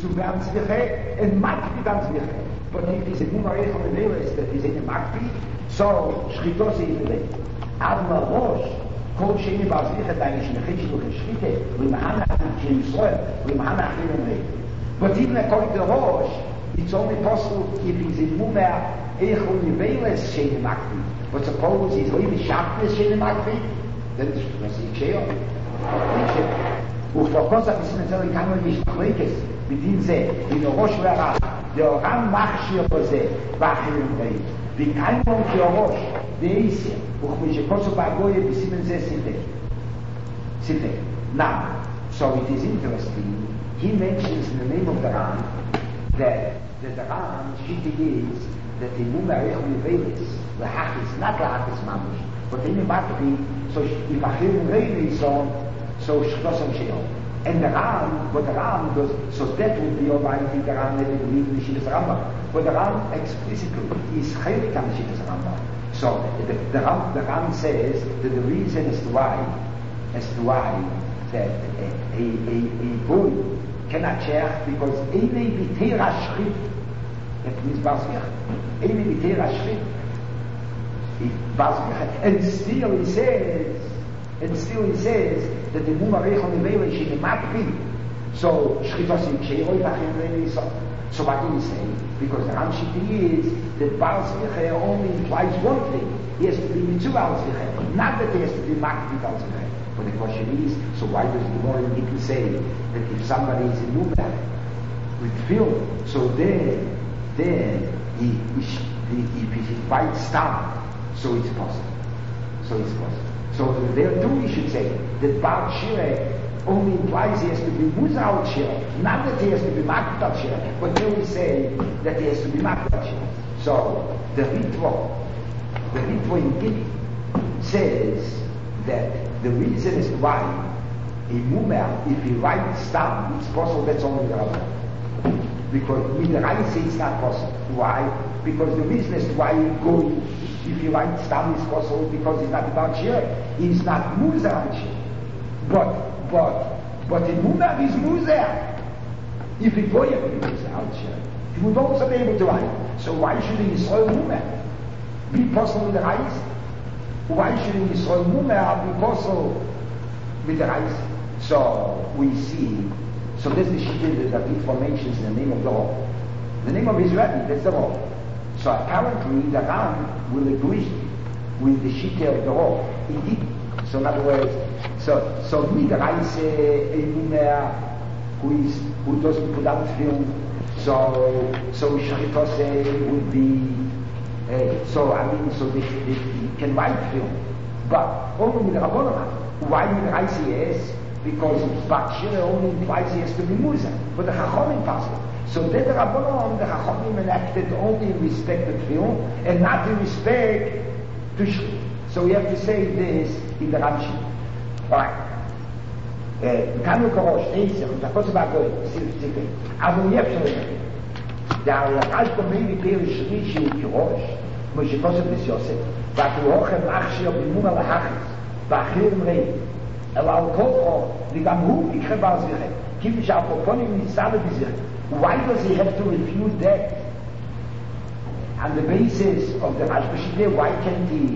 zu werden Zwiche, and Makbi dann Zwiche. But if he's a Mumar Echel Nevelis that is in a Makbi, so Shchitos is in it. Adma Rosh, כל שני בעזריך את הישנחית שלו כשחיתה, ומחנה של ישראל, ומחנה אחרים אומרים. But even according to Rosh, it's only possible if he's in Mumar Echel Nevelis Sheni Makbi. But suppose he's really Shachtis Sheni Makbi, then it's Iksheo. וכפרקוסה מסמצר לכמה משתחלקס בדין זה, בין הראש והרב, דאורם מכשיר בזה, ואחרים באים. וכאימון כהראש, דאיסר, וכמי שקוסו בהגויה בסימן זה סיפק. Now, so it is interesting, he mentions in the name of the Ram, that the Ram, Shiti is, that the Mumar Echel Nevelis, the Hachis, not the Hachis Mamish, but in the Makbi, so if Achim Reini so Shloshim Sheol. And the Ram, what the Ram does, so that would be alright if the Ram never believed in the Shittas Rambam. But the Ram explicitly is Chelik on the Shittas Rambam. So the Ram says that the reason as to why that a boy cannot share because Eine B'Teir HaShchit, that means Barzvich, Eine B'Teir HaShchit, and still he says that the Mumar Echel Nevelis is in Makbi. So Shchitos Iksheo Yachim Reini. So what do we say? Because the Ramshiti is that Baal Zvicha only implies one thing. He has to be Mitzvah Al Zvicha, not that he has to be Makbi Al Zvicha. But the question is, so why does the Gemara even say that if somebody is in Mumar with film, so then if he bites down, so it's possible. So there too we should say that Baal Shireh only implies he has to be Muzal Shireh, not that he has to be Makbal Shireh, but there we say that he has to be Makbal Shireh. So the Ritva in Gili says that the reason is why a Mumar, if he writes down, it's possible that's only the Rabbah. Because with the Raisi it's not possible. Why? Because the reason is why he goes, if he writes down is possible because he's not about Shir. He's not Muzar Shir. But the Mumar is Muzar. If he goes to be Muzar Shir, he would also be able to write. So why should the Yisrael Mumar be possible with the Rais? Why should the Yisrael Mumar be possible with the Rais? So we see, so this is the Shittin that David mentions in the name of the Lord. The name of Israel, that's the Lord. So apparently the Ram will agree with the Shittah of the Rov. Indeed. So in other words, so Midrash a Mumar who doesn't put out film, so Shchitos would be so they can write film. But only with the Rabbanon. Why Midrash is? Because Bakshir only implies he has to be Musa. But the Chachamim possible. So then the Rabbanon, the Chachamim enacted only in respect to film and not in respect to Shri. So we have to say this in the Ramshi. Alright. Kanu Korosh, Eisem, Zakotze Bagoy, Sifzike. Avu Yefshe, da Rash Domini Peri Shri Shi Kirosh, Moshe Kosef Nis Yosef, Vatu Hochem Achshir Bimuma Lahachis, Vachirim Rei, Elal Kolcho, Ligam Hu Ikhe Barzviche, Kivish Apoponim Nisale Bizich. Why does he have to refute that? On the basis of the Rashbashite, why can't he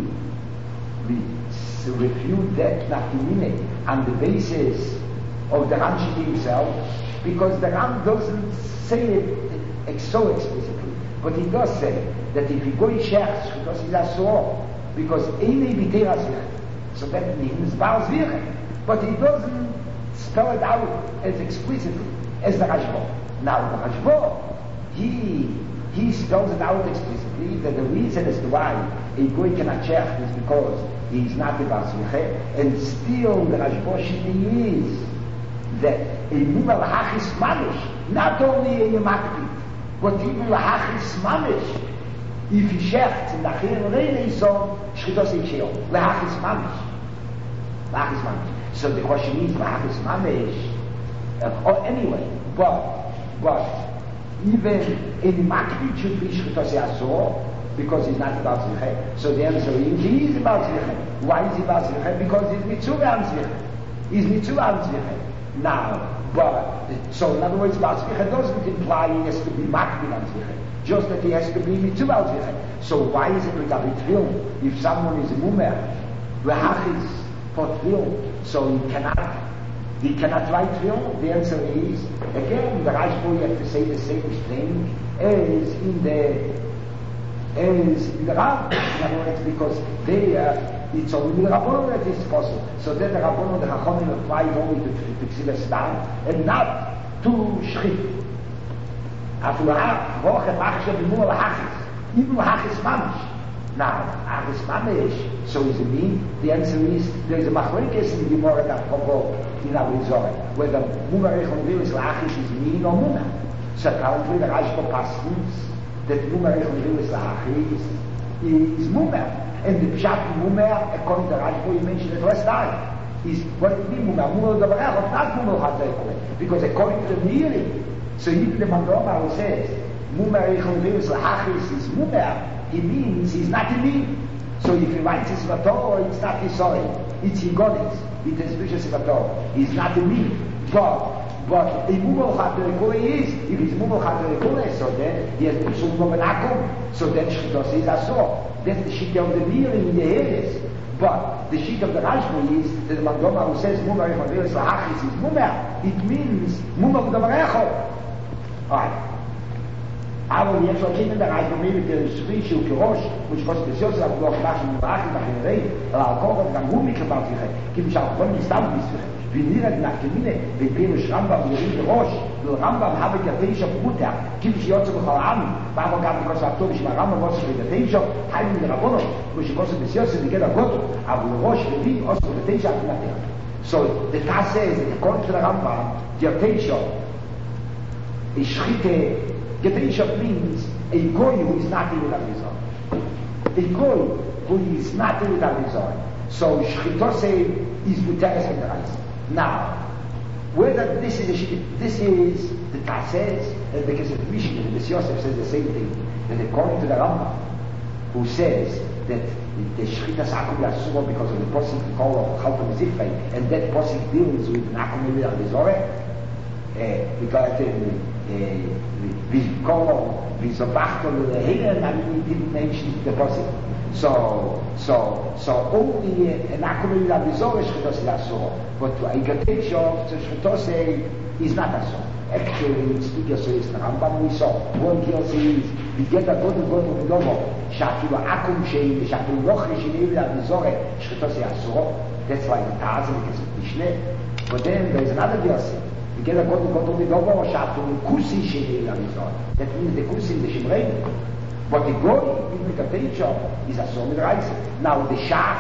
refute that Nachimine on the basis of the Ramshite himself? Because the Ram doesn't say it so explicitly, but he does say that if he go in Shechs, because he's a Soor, because Eine B'Teir HaSvich, so that means Baal Zvich, but he doesn't spell it out as explicitly as the Rashba. Now the Rashba, he spells it out explicitly that the reason as to why a goy cannot shech is because he is not a Baal Zvich, and still the Rashba is that a Mumar Lahachis Mamish, not only a Makbi, but even Lahachis Mamish, if he shechts in the Achim Reine so Shchitos Iksheo, Lahachis Mamish. So the question is Lahachis Mamish, anyway, but even in Makbi should be Shchitos Yasor, because he's not about Zviche. So the answer is he is about Zviche. Why is he about Zviche? Because he's Mitzvah Zviche. He's Mitzvah Zviche. Now, but, so in other words, Balzvicha doesn't imply he has to be Makbil al Zvicha, just that he has to be Mitzvah al Zvicha. So why is it with a Tefillin? If someone is a Mumer, V'hachis for Tefillin, so he cannot write Tefillin? The answer is, again, the Rashba, you have to say the same thing as in the Ram. In other words, because there, it's only the Rabbanon that is possible. So then the Rabbanon, the Chachamim applied only to Ksilas Stam and not to Shchit. Even Hachis Mamish. Now, Hachis Mamish, so is it mean? The answer is, there is a Machlekes in the Gemara that Pogol in Arizona, whether Mumar Echon Vilis Lachis is mean or Mumar. So currently the Rashba passes that Mumar Echon Vilis Lachis is Mumar. And the Pshat Mumer, according to Rashba, you mentioned it last time, is what it means Mumer. Mumer Davarech, not Mumer Chazekole. Because according to the Miri, so even the Mandoma who says, Mumer Echon Vilis Lachis is Mumer, he means he's not a mean. So if he writes his Vator, it's not his soil, it's Higonis, it is Bishas Vator. He's not a mean. But if Mumel Chaterekule is, if he's Mumel Chaterekule, so then he has the Psul Nomenakum, so then Shchitos is Asor. That's the sheet of the Mir in the Heres. But the sheet of the Rashba is that the Mandoma who says Mumar Echon Vilis Lahachis is Mumar, it means Mumar Davarechot. Alright. Aber jetzt schon in der Rashba mit der Shrishi und Kirosh, which was the Shos of the Machim Machim Machim Rei, Al-Koch and Gummi Kabbat Zichet, gibt es auch von den Stamm wie Nirad nach Gemine, wie Perush Rambam, wie Rinke Rosh, weil Rambam habe ich ja Teisha Mutter, gibt es Jotze Bechal Am, warum gab es was Aktobisch, weil Rambam was für der Teisha, heim in der Rabbono, wo ich koste bis Jotze, die geht auf Gott, aber Rosh, wie Wien, aus der Teisha hat gemacht. So, the Tasse is, according to the Rambam, the Teisha, is Schritte, the Teisha means a Goy who is not in the Rizal. A Goy who is not in the Rizal. So, Schrittose is Muteres in the Rizal. Now, whether this is the Tasses, and because of Mishnah, the Yosef says the same thing, and according to the Rambam, who says that the Shchita Sakum Yasuma because of the Posik call of Chalpam Zifrei, and that Posik deals with Nakum Yilal Vizore, because we call Vizobachto the Hegel, and we didn't mention the Posik. So only Nakum Yilal Vizore Shchitos Yasuma. But to Eigateshov, to Shchitose is not a so. Actually, it's bigger so is the Rambam we saw. One here says, we get a God of Dovo, Shafilu Akum Shein, Shafilu Roche Shein, Vizore, Shchitose Yasuro. That's why the Tazim is Mishneh. But then there is another verse. We get a God of Dovo, Shafilu Kusi Shein, Vizore. That means the Kusi, the Shimrein. But the Goy, in the Gateshov, is a so with Reise. Now the Shach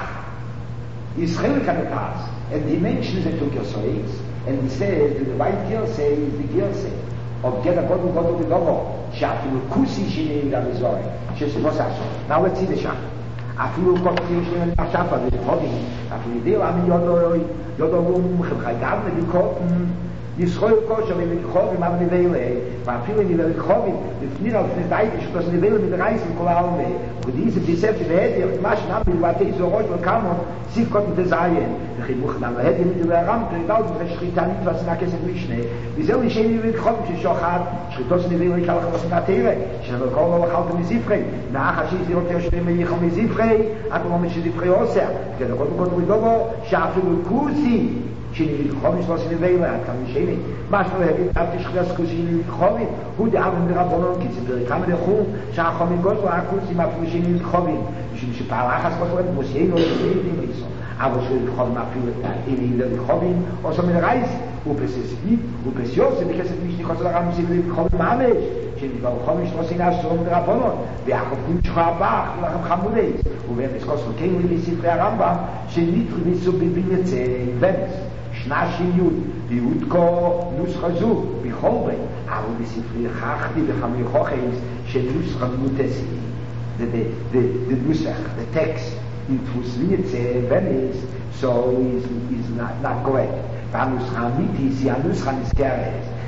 is Chelik and he mentions the two Gersois, and he says that the white Gersei is the Gersei of Geda Godu Godu Vidovo, Shafilu Kusi Shinei Davizore, Shesivosasho. Now let's see the Shach. Afilu Kofi Shinei Shafa, the Hobbing, Afilu Deo Ami Yodorum, Chaygav, the Koten, Yisroel Kosher, the Chovim, Avni Vele, Afilu in the Chovim, the Fnira of the Daidish, because the Vele with the Reis in Kolalme, with these deceptive head, the Mash Nabi, what is the Rosh will come on, Sif Kotten Desayen, the Chibuch Nam, head in the Ram, to the Dal, the Shritanit, was Nakes and Mishneh, the Zel Sheni with Chovim, Shochat, Shritos in the Vele, Kalach was Natere, Shabbat Kol, Chalta Mizifrei, Nachashi, the Rotel Shem, Yichom Mizifrei, Akom Mizifrei Oser, the God with Dovo, Shafilu Kusi. Shini Chomis was in the Vela, and Kam Shini. Mashma Hevit Abdi Shchas Kusi Chovim, who the Avon the Rabbonon, Kids in the Kamer Chum, Shachomim Gozo, Akusi Mafu Shini Chovim, Shin Shipalachas was when Musino is living so. I was with Chom Mafu in the Chovim, or some in the Reis, who possesses it, who possesses it, because it is because of the Ram Sivli Chovim Mamesh. Shini Chomis was in us from the Rabbonon, the Akob Nimchabach, Lacham Chamuleis, who were discussed with King with the Sifrei Rambam, Shini Trivisu Bibinetze in Venice. Shnashim Yud, Yudko Nuschazу, Bicholbe, aber die Sifri Chachti, the Chamichoches, Shenuscham Mutesi. The Nusach, the text, it was Venice, so is not correct. Vanuscham Mitis, Yanuscham is Keres.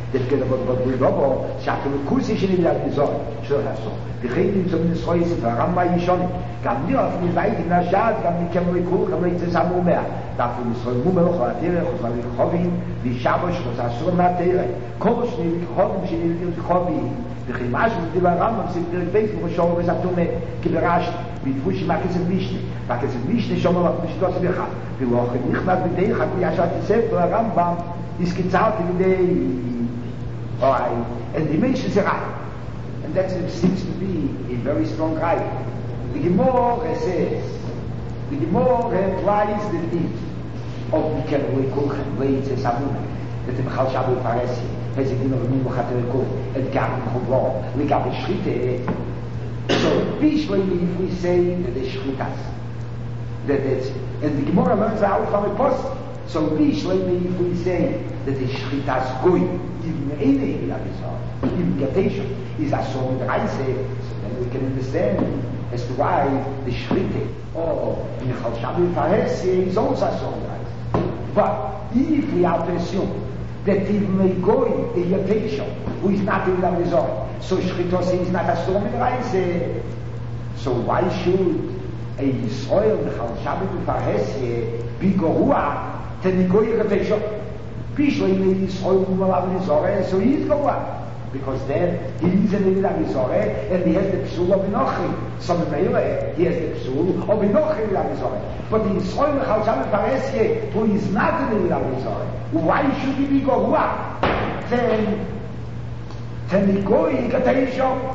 that get about the rubber, Shackle Kusish in that design, sure has so. The Hating of the Sois of Ramba Yishon, come near from the light in Nashad, come the Camry Cook, come to Samumer, that from the Solmumer, Hovin, the Shabosh was a Surnatere, Kosh, the Hovin, she did the hobby. The Chimash of the Rambam said the base of Show was at Tome, Kiberash, with Fushi Makis and Mishne. Makis and Mishne, Shomer of Mishtos Becha. The Woche Nichmat with Day, Haki Ashat Sef, the Rambam is Kitzat in the day. Alright, and the Mesh is a right. And that seems to be a very strong right. The Gemara says, the Gemara implies the deed of the Kerwe Kulchen, where it says Samuna, that the Mechal Shabu Paresi. Has it been of Mumu Khaterikov, and Gavin Chobor, we got the Shrite. So, visually, if we say that the Shritas, that it's, and the Gemara learns out from a post. So, visually, if we say that the Shritas Goy, even any even Gatation, is a song that I say, so then we can understand as to why the Shrite, or in Chal Shabu Faresi, is also a song that I say. But, if we have to assume that even a goy, a yatation, who is not in the resort, so Shritos is not a storm in Reise. So why should a Yisrael, the Chal Shabbat Farhesye, be Goruah, to the goy yatation? Bishlo in Yisrael, who will have resort, so he is Goruah. Because then he is in the resort, and he has the Psul of Inochi. So he has the Psul of Inochi in the resort. But the Yisrael, the Chal Shabbat Farhesye, who is not in the resort, why should he be Goruah? Then the goy yatation.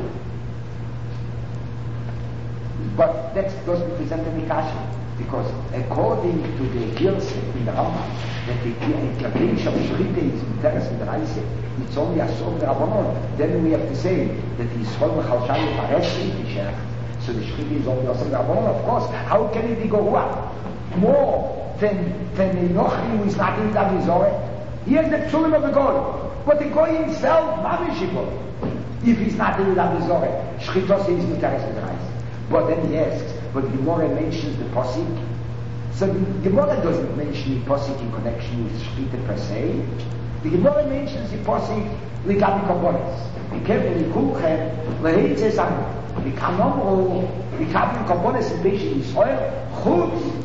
But that doesn't present any kasha, because according to the Gilse in the Rambam, that the yatation of Shrite is interest in the Reise, it's only a sort of the Rabbanon. Then we have to say that the Yisrael Chal Shabbat Farhesye is shaykh. So the Shrite is only a sort of the Rabbanon, of course. How can it be Goruah? More than a Nochi who is not in the Rizorah. He has the Psulim of the Goy. But the Goy himself, Mamishiko, if he's not in the Rizorah, Shritos is Mutaris with the Reis. But then he asks, but the Gemara mentions the Posik. So the Gemara doesn't mention the Posik in connection with Shrita per se. The Gemara mentions the Posik Ligabi Kombonis. Be careful, the Kulchen, Lehit says, the Kanomro, the Kabi Kombonis in Beishin Yisrael, Chutz,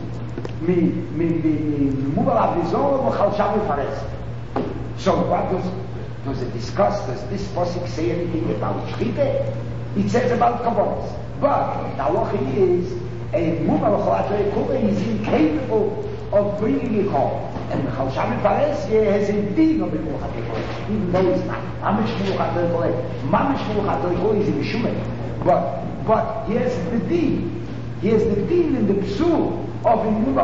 so what does it discuss? Does this posik say anything about Shrite? It says about Kabbalas. But the halacha is a Mubar Kula is incapable of bringing it home. And Chal Shabbat Faresi has a din of Muchat, even though it's not. Mamish Muchat is in Shumet. But he has the din. He has the din in the Psul of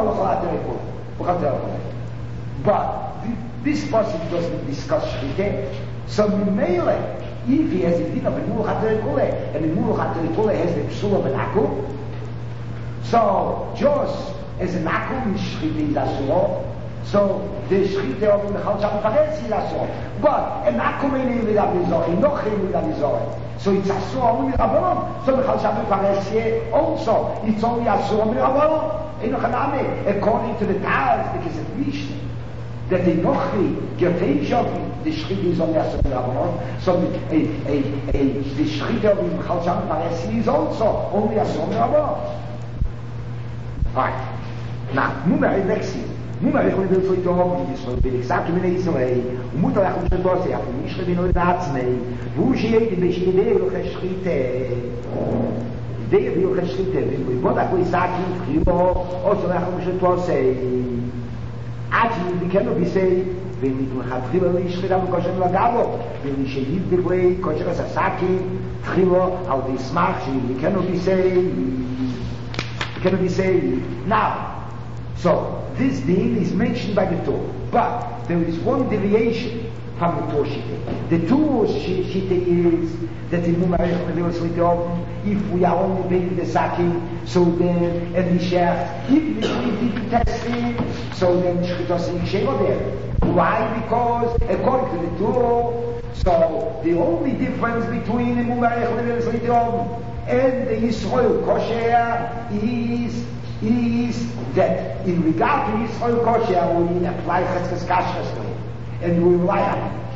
but this person doesn't discuss Shrite. So Mimele, if he has a din of Mimul Chaterikule, and Mimul Chaterikule has the Psul of an Akum, so just as an Akum is Shrite is Asuro, so the Shrite of the Chal Shabbat Faresi is Asuro. But an Akum ain't with Avizor, Nochi with Avizor. So it's Asur only Rabbanon. So the Chal Shabbat Faresi also, it's only Asur only Rabbanon. According to the Taz, because of Mishnah, that the Nochi, Gerteishov, the Shchit is only Asur Rabbanon. So the Shchit of the Chal Shabbat Faresi is also only Asur Rabbanon. Right. Now, Mumar next thing. Mumar ich will so doch, ich soll will gesagt mir nicht so, Mutter ich muss doch sagen, ich schreibe nur das nei, wo sie die Beschide oder Schritte. Der wir Schritte, wir wollen da કોઈ sagen, Primo, also ich muss doch sagen. Ati, die können wir sagen, wenn ich noch hat Primo nicht schreibe, aber schon mal gabo, wenn ich nicht die Way, Coach Sasaki, Primo, auch die Smart, die können wir sagen. Can we say now? So this din is mentioned by the Torah, but there is one deviation from the Torah Shita. The Torah Shita is that in if we are only making the sacking, so then and the shech, if we did the testing, so then Shchitos in Sheva there. Why? Because according to the Torah, so the only difference between the Mumarech and the Yisrael kosher is that in regard to Yisrael kosher we apply Cheskes Kashrus and we rely on it.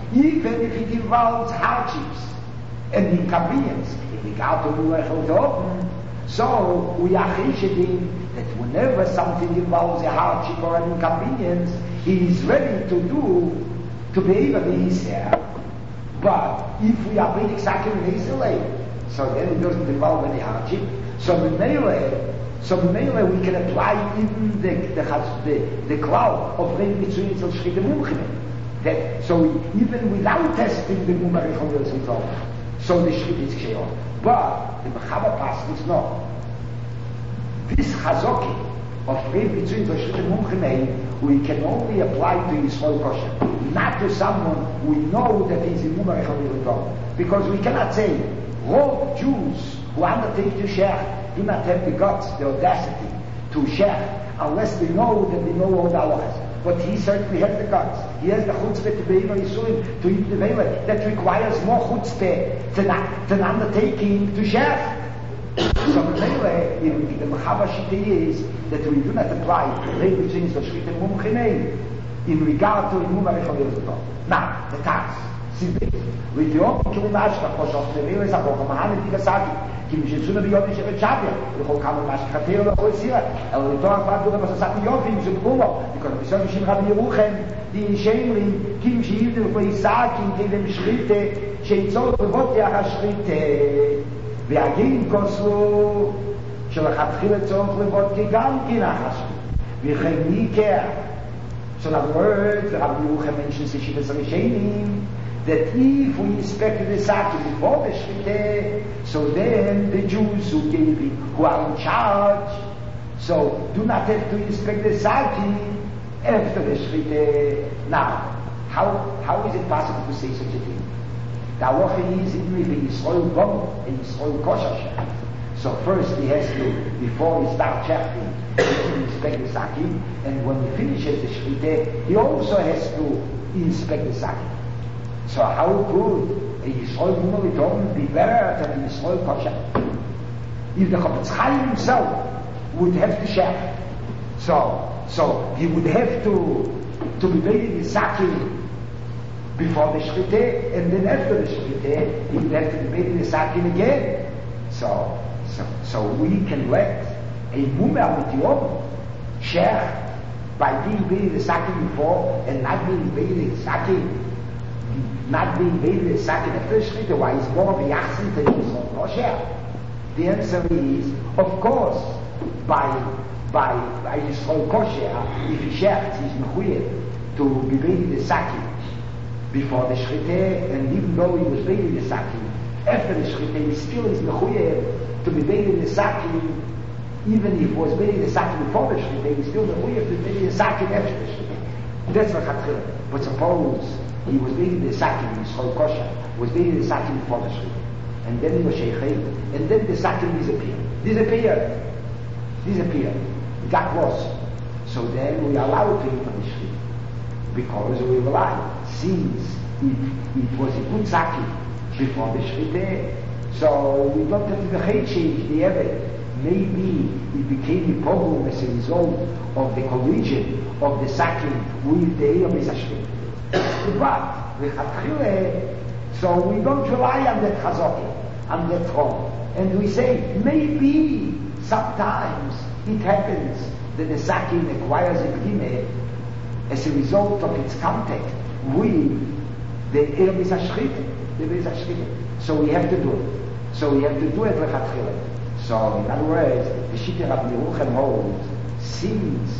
even if it involves hardships and inconvenience. If we got to do open, so we are cheshivim that whenever something involves a hardship or an inconvenience, he is ready to be able to be here. But if we are being exactly in Israel, so then it doesn't involve any hardship. So the melee we can apply even the cloud of Rein Mitzuyim Zel Shchita Mumchim. That so even without testing the Mumarich on the result, so the Shchita is Ksheon. But the Mechava Pas is not. This Chazoki of Rein Mitzuyim Zel Shchita Mumchim we can only apply to Yisrael Kosher, not to someone we know that is in Mumarich on the result. Because we cannot say all Jews who undertake to share do not have the guts, the audacity to share, unless they know that they know all the halachas. But he certainly has the guts. He has the chutzpah to be able to eat the vela. That requires more chutzpah than undertaking to share. So the Mechava Shita is that we do not apply Rein Mitzuyim Zel Shchita Mumchim in regard to Mumarich on the result. Now, the task. With the open Kilimashka, Koshov, the Vela is a Bochum, Mahanet Igasaki. Kim Shitsuna Biyoti Shevechavia, the whole Kamal Mashkateo, the whole Sira, El Ritor Fadu, the Masasaki Yofim, Zubkumo, because the Son Shim Rabbi Yeruchem, the Shemlim, Kim Shihilde, the Isaac, in Kedem Shrite, Sheitzot, the Votia Shrite, the Agin Koslu, Shalachatchile Tzot, the Votki Gamkina Hashri, the Chemikea. So in other words, Rabbi Yeruchem mentions the Shivas Rishenim, that if we inspected the Saki before the Shriteh, so then the Jews who are in charge, so do not have to inspect the Saki after the Shriteh. Now, how is it possible to say such a thing? The halacha is in Yisrael Gom and Yisrael Kosher. So first he has to, before he starts shechting, he has to inspect the Saki, and when he finishes the Shriteh, he also has to inspect the Saki. So how could a Yisrael Mumarit be better than a Yisrael Kosher? If the Chofetz Chaim himself would have to share, so he would have to be made in the Saki before the Shriteh, and then after the Shriteh, he would have to be made in the Saki again. So we can let a Mumar with Yom share by being made in the Saki before and not being made in the Saki. Not being made in the Saki after the Shriteh, why is more of a Yachsin to Yisrael Kosher? The answer is, of course, by Yisrael Kosher, if he shares, he's mechuyev to be made in the Saki before the Shriteh, and even though he was made in the Saki after the Shriteh, he still is mechuyev to be made in the Saki, even if he was made in the Saki before the Shriteh, he's still mechuyev to be made in the Saki after the Shriteh. That's what Chatchila. But suppose he was made in the Saki in Yisrael Kosher, was made in the Saki before the Shriteh, and then he was Sheikhay, and then the Saki disappeared. It got lost. So then we allowed him for the Shriteh, because we rely. Since it was a good Saki before the Shriteh, so we don't have to change the Eved. Maybe it became a problem as a result of the collision of the Saki with the Elam Shriteh. But so we don't rely on that Chazoki, on that Chom, and we say maybe sometimes it happens that the Saki acquires a B'dime as a result of its contact with the Elam Shriteh. So we have to do it. So in other words, the Shita Rabbi Yeruchem holds, since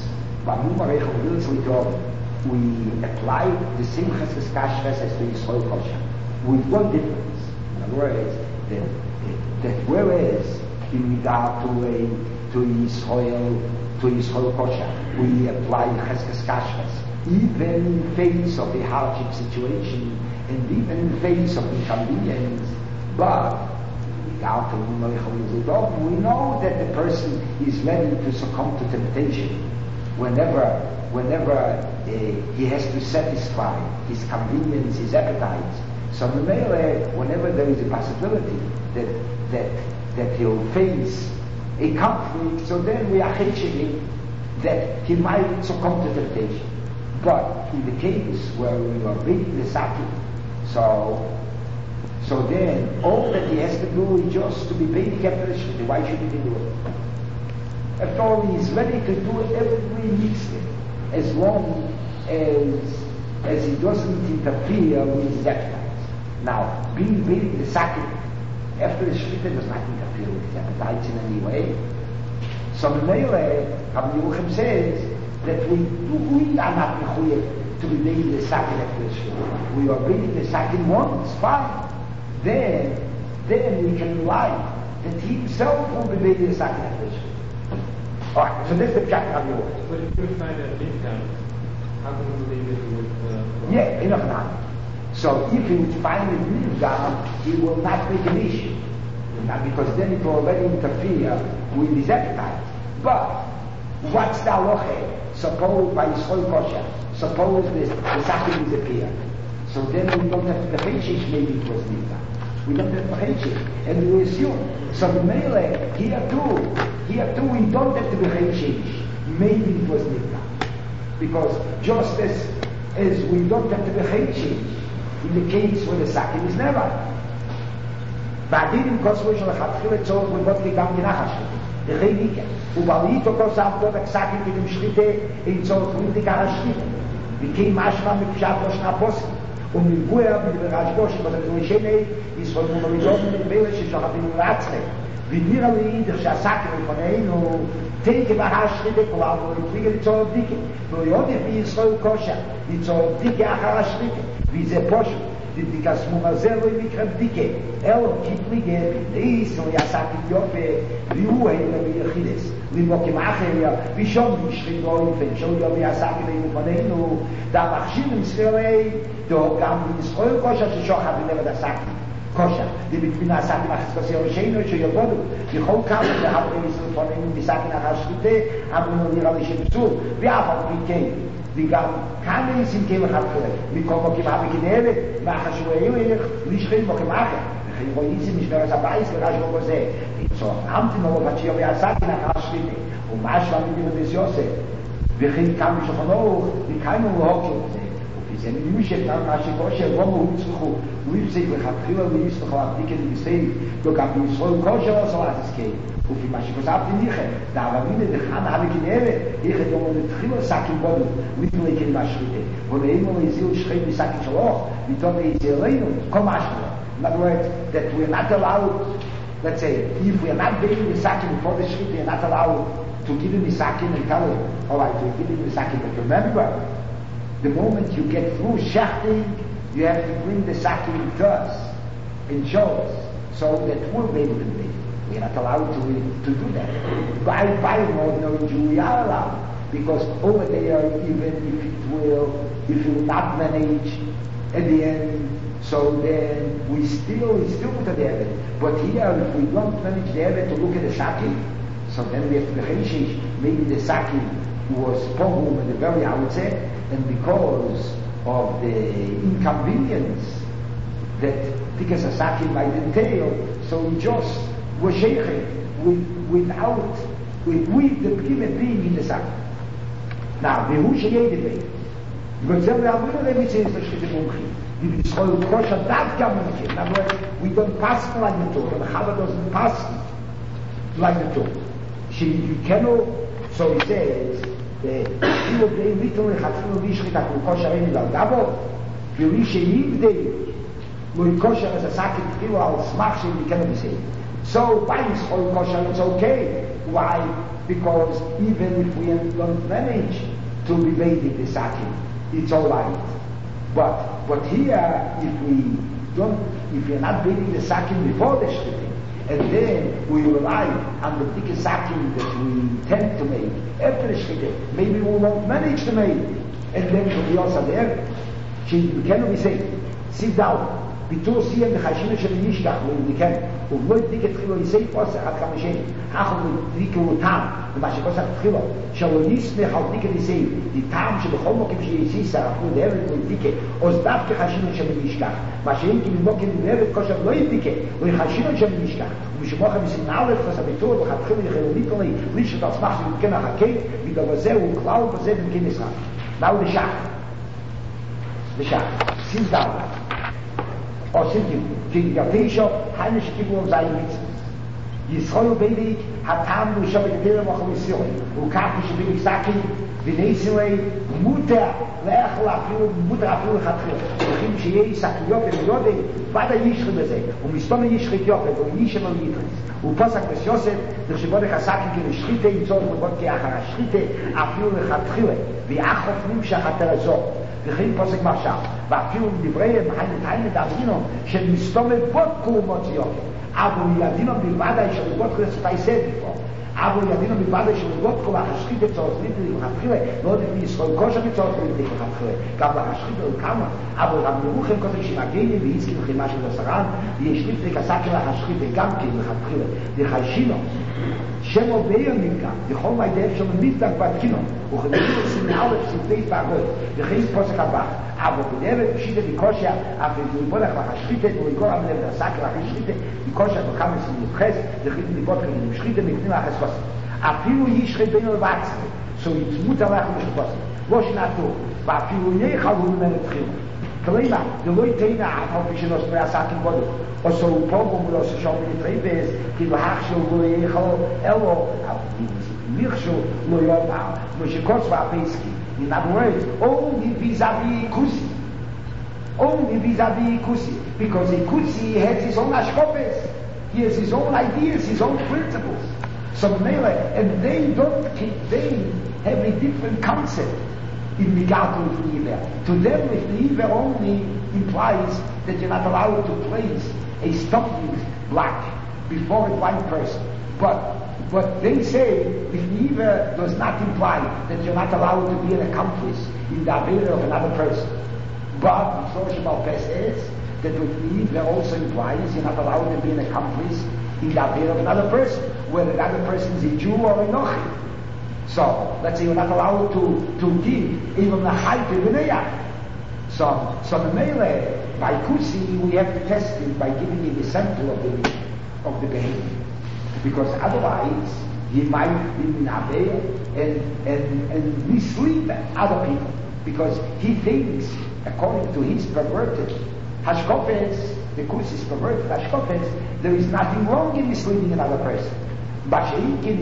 we apply the same Cheskes Kashrus as the Yisrael Kosher, with one difference. In other words, that whereas in regard to Yisrael Kosher, we apply Cheskes Kashrus, even in face of a hardship situation, and even in face of inconvenience, but we know that the person is ready to succumb to temptation whenever he has to satisfy his convenience, his appetites. So whenever there is a possibility that he'll face a conflict, so then we are cheshivim that he might succumb to temptation. But in the case where we are baking the sake, so then all that he has to do is just to be baking after the shkita. Why should he do it? After all, he is ready to do every mitzvah as long as he doesn't interfere with his appetites. Now, being baking the sake after the shkita does not interfere with his appetites in any way. So the Meile, Rabbi Yerucham says that we are not mechuyev to be baking the sake after the shkita. We are baking the sake once, fine. Then we can rely that he himself will be baking the sake after the shkita. Alright, so this is the chapter of Yerucham. But if you find a midterm, how can we leave it with... Yeah, enough now. So if he would find it live down, he will not make an issue. Not because then it will already interfere with his appetite. But what's the halacha? Suppose by Yisroel kosher, suppose the sake disappeared. So then we don't have to becheshish, maybe it was live down. We don't have to becheshish, and we assume. So the Meile, here too, we don't have to becheshish, maybe it was live down. Because just as we don't have to becheshish in the case where the sake is never. בעדין עם כוסו של החתחיל לצורך ובודקי גם כנחש דחי ניקה ובעלית אותו סעבדות הקסקים כדם שליטה אין צורך ובודקה השליטה וכי משמע מפשט ראשנה פוסק ומלגוע בדברש שבדקו שני ישראל מומרידות מדברת ששוחפים לעצמם ונראה לי דרך שהסקר לפנינו תקה בהשליטה כולנו לפליגה לצורך בדיקה ויודף בישראל כושר לצורך בדיקה אחר השליטה וזה פושט die Dikas Mumazel und Mikra Bdike. Kitlige, Is, und Yasaki Yope, wie wie Achiles, wie Mokim Acheria, wie schon die Schrittläufen, schon wie Yasaki Leinu, da Machshin im Sferei, do Gam in Israel Kosha, ששוחד בלב הסקי. קושה, די בתבינה הסקי מחסקוסי ראשינו, שיובודו, בכל כמה להברי ישראל פונים, בסקי נחל שליטה, אמרו נראה לי שפצור, ואף על פי וגם כאן ניסים כמח אחרי, מכל מוקים הבקנאלת, מהחשואי הולך, לשכין מוקים אחר. וכן רואים משמרת הבייס לרשבו בזה. לצורך אמתים לו בצ'יר ויעסקי נחל שליטה, ומשהו המדינות יש יוסף. וכן כאן משוכנו, וכאן הוא הוקשו בזה. זה מיושת מה שקושר, לא מהוצלחו, הוא יפסיק לכתחילה ויסלחו הבדיקה לבסטייל, וגם בישראל כושר עושה להתסקי. לפי מה שכוספתי ניחם, דערבינה דחן הבקנאלת, איך יום לתחילה סקים בודו, מתמלקן מהשליטה. ולאימו להזיל שכם מסקים שלוך, מתום להזירנו, כל מה שלו. In other words, that we're not allowed, let's say, if we're not baking the sakim before the shrit, we're not allowed to give him the sakim and tell him, alright, we'll give him the sakim, but remember, the moment you get through shachting, you have to bring the sakim to us, in shows, so that we'll be able to make it. We're not allowed to do that. By an ordinary Jew, we are allowed, because over there, even if it will not manage at the end, so then we still put the evet. But here, if we don't manage the evet to look at the sakim, so then we have to be maybe the sakim was pogum at the very outset, and because of the inconvenience that Tikas Asaki might entail, so we just were sheikhing with the beginning being in the Saki. Now, the who sheyedebe, because then we are going to be saying the Shkita the Yisroel Kosher, that communication. In other words, we don't pass like the Torah, the Chava doesn't pass like the Torah. You cannot, so he says, אפילו די ליטל חצנו בישחית הכושר אין לדאבו ויולי שיבדי לא יקושר as a sack אפילו על סמך של can be saved. So by this whole kosher it's okay. Why? Because even if we don't manage to be bathing the sacking, it's alright. But here if we're not bathing the sacking before the shriting, and then we rely on the big sacking that we intend to make after the shkita. Maybe we won't manage to make it, and then it will be also there. You cannot be saying, sit down. ביטור סיים בחשינו של נשכח ולדיקן ובלא ידיק התחילו יסי פוסח עד כמה שני אחר ידיקו אותם ומה שפוסח התחילו שלא נסמך על דיקה ניסי דיטעם שבכל מוקים שיסי סרחנו דאבת ולדיקה או דווקא חשינו של נשכח מה שאין כי ממוקים דאבת כושר לא ידיקה וחשינו של נשכח ומשמוכם יסינאו לפוס הביטור וחתחילו יחילו דיקולי לישת על סמך שלדיקן החכה בגלל זה הוא כלל בזה במקין נשכח Now the Shach. Since down. Or since gegen der Fischer, heimische Kippur und seine Mitzvahs. Yisrael Beidig hat Tam du schon mit der Woche Mission. Und Kapisch bin ich sagen, wie Nesile Mutter Lechla für Mutter für hat. Und ich sag Job und Jode, was er nicht gesagt. Und ich stomme nicht Job und nicht schon mit. Und was sagt das Josef, der Shibode Kasaki in Schritte in Zoll und Gott geachar Schritte afür hat Khile. Wie Achof nimmt hat er so. וכן פוסק מרשם, ואפילו דברי מחיינת דרגינו של מסתומת בודקו מוציאות, אבל ידינו בלבד של בודקו לספייסד פה, אבל ידינו בלבד של בודקו להשחית את צורסנית לכתחילה, לא יודעים מישראל כושר מצורסנית לכתחילה, גם להשחית את כמה, אבל גם נרוחם כותב שמגנים והזכים חימה של הסרן, ויש לפני כסקר להשחית גם כן לכתחילה, לחיישינו, שם עובר נמקע, לכל מידע אפשר למזדק בתקינו, וכנראה סמאלף ספי פעגות, וכן פוסק הבא, אבל בדרך פשיטה בקושיה, אף אם לך להשחיתה, ולכל המלב לסקר להשחיתה, בקושיה וכמה סמלוחס, וכן ליבות כלים שחיתה מפנים לחספוס. אפילו ישחית בינו לבעצמי, so יצמות עליך לשחפוס, לא שנתו, ואפילו יחלו ממנו תחיל. כלומר, זה לא ייתן על פי שנוס מעסקים בודו, או שהוא פוגו מולו ששום מנטריבס, כאילו הכשו לא יחלו אלו, מיכשו לא יאמר, כמו שקוץ והפסקי. In other words, only vis-a-vis Kusi. Only vis-a-vis Kusi. Because in Kusi he has his own ashkopes. He has his own ideas, his own principles. So and they have a different concept in regard to Lifneiver. To them, Lifneiver only implies that you're not allowed to place a stumbling block before a blind person. But they say Lifneiver does not imply that you're not allowed to be an accomplice in the Avera of another person. But Mitzvah Shabbat says that Lifneiver also implies you're not allowed to be an accomplice in the Avera of another person, whether the other person is a Jew or a Nochi. So, let's say you're not allowed to give even the height of the Neyach. So the Mele, by Kusi, we have to test it by giving him the sample of the behavior. Because otherwise, he might be in Avera and mislead other people. Because he thinks, according to his perverted Hashkofetz, the Kusi's perverted Hashkofetz, there is nothing wrong in misleading another person. But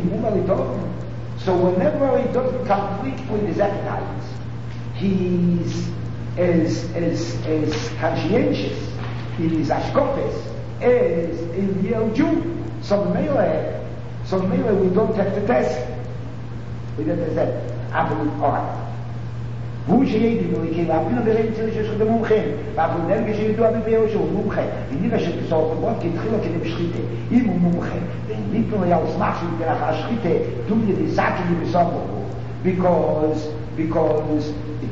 so whenever he doesn't conflict with his appetites, he's as conscientious in his Ashkofes as in the real Jew. So Mele, we don't have to test. We don't have to test. Alright. הוא שידי ולכן אפילו ברנצל שיש לו מומחה ואפילו נרגע שידוע בביאו שהוא מומחה ונראה שבסוף המות כתחילו כדי בשחיתה אם הוא מומחה וניתנו היה וסמך שהוא דרך השחיתה דום ידיסקי בסוף הוא because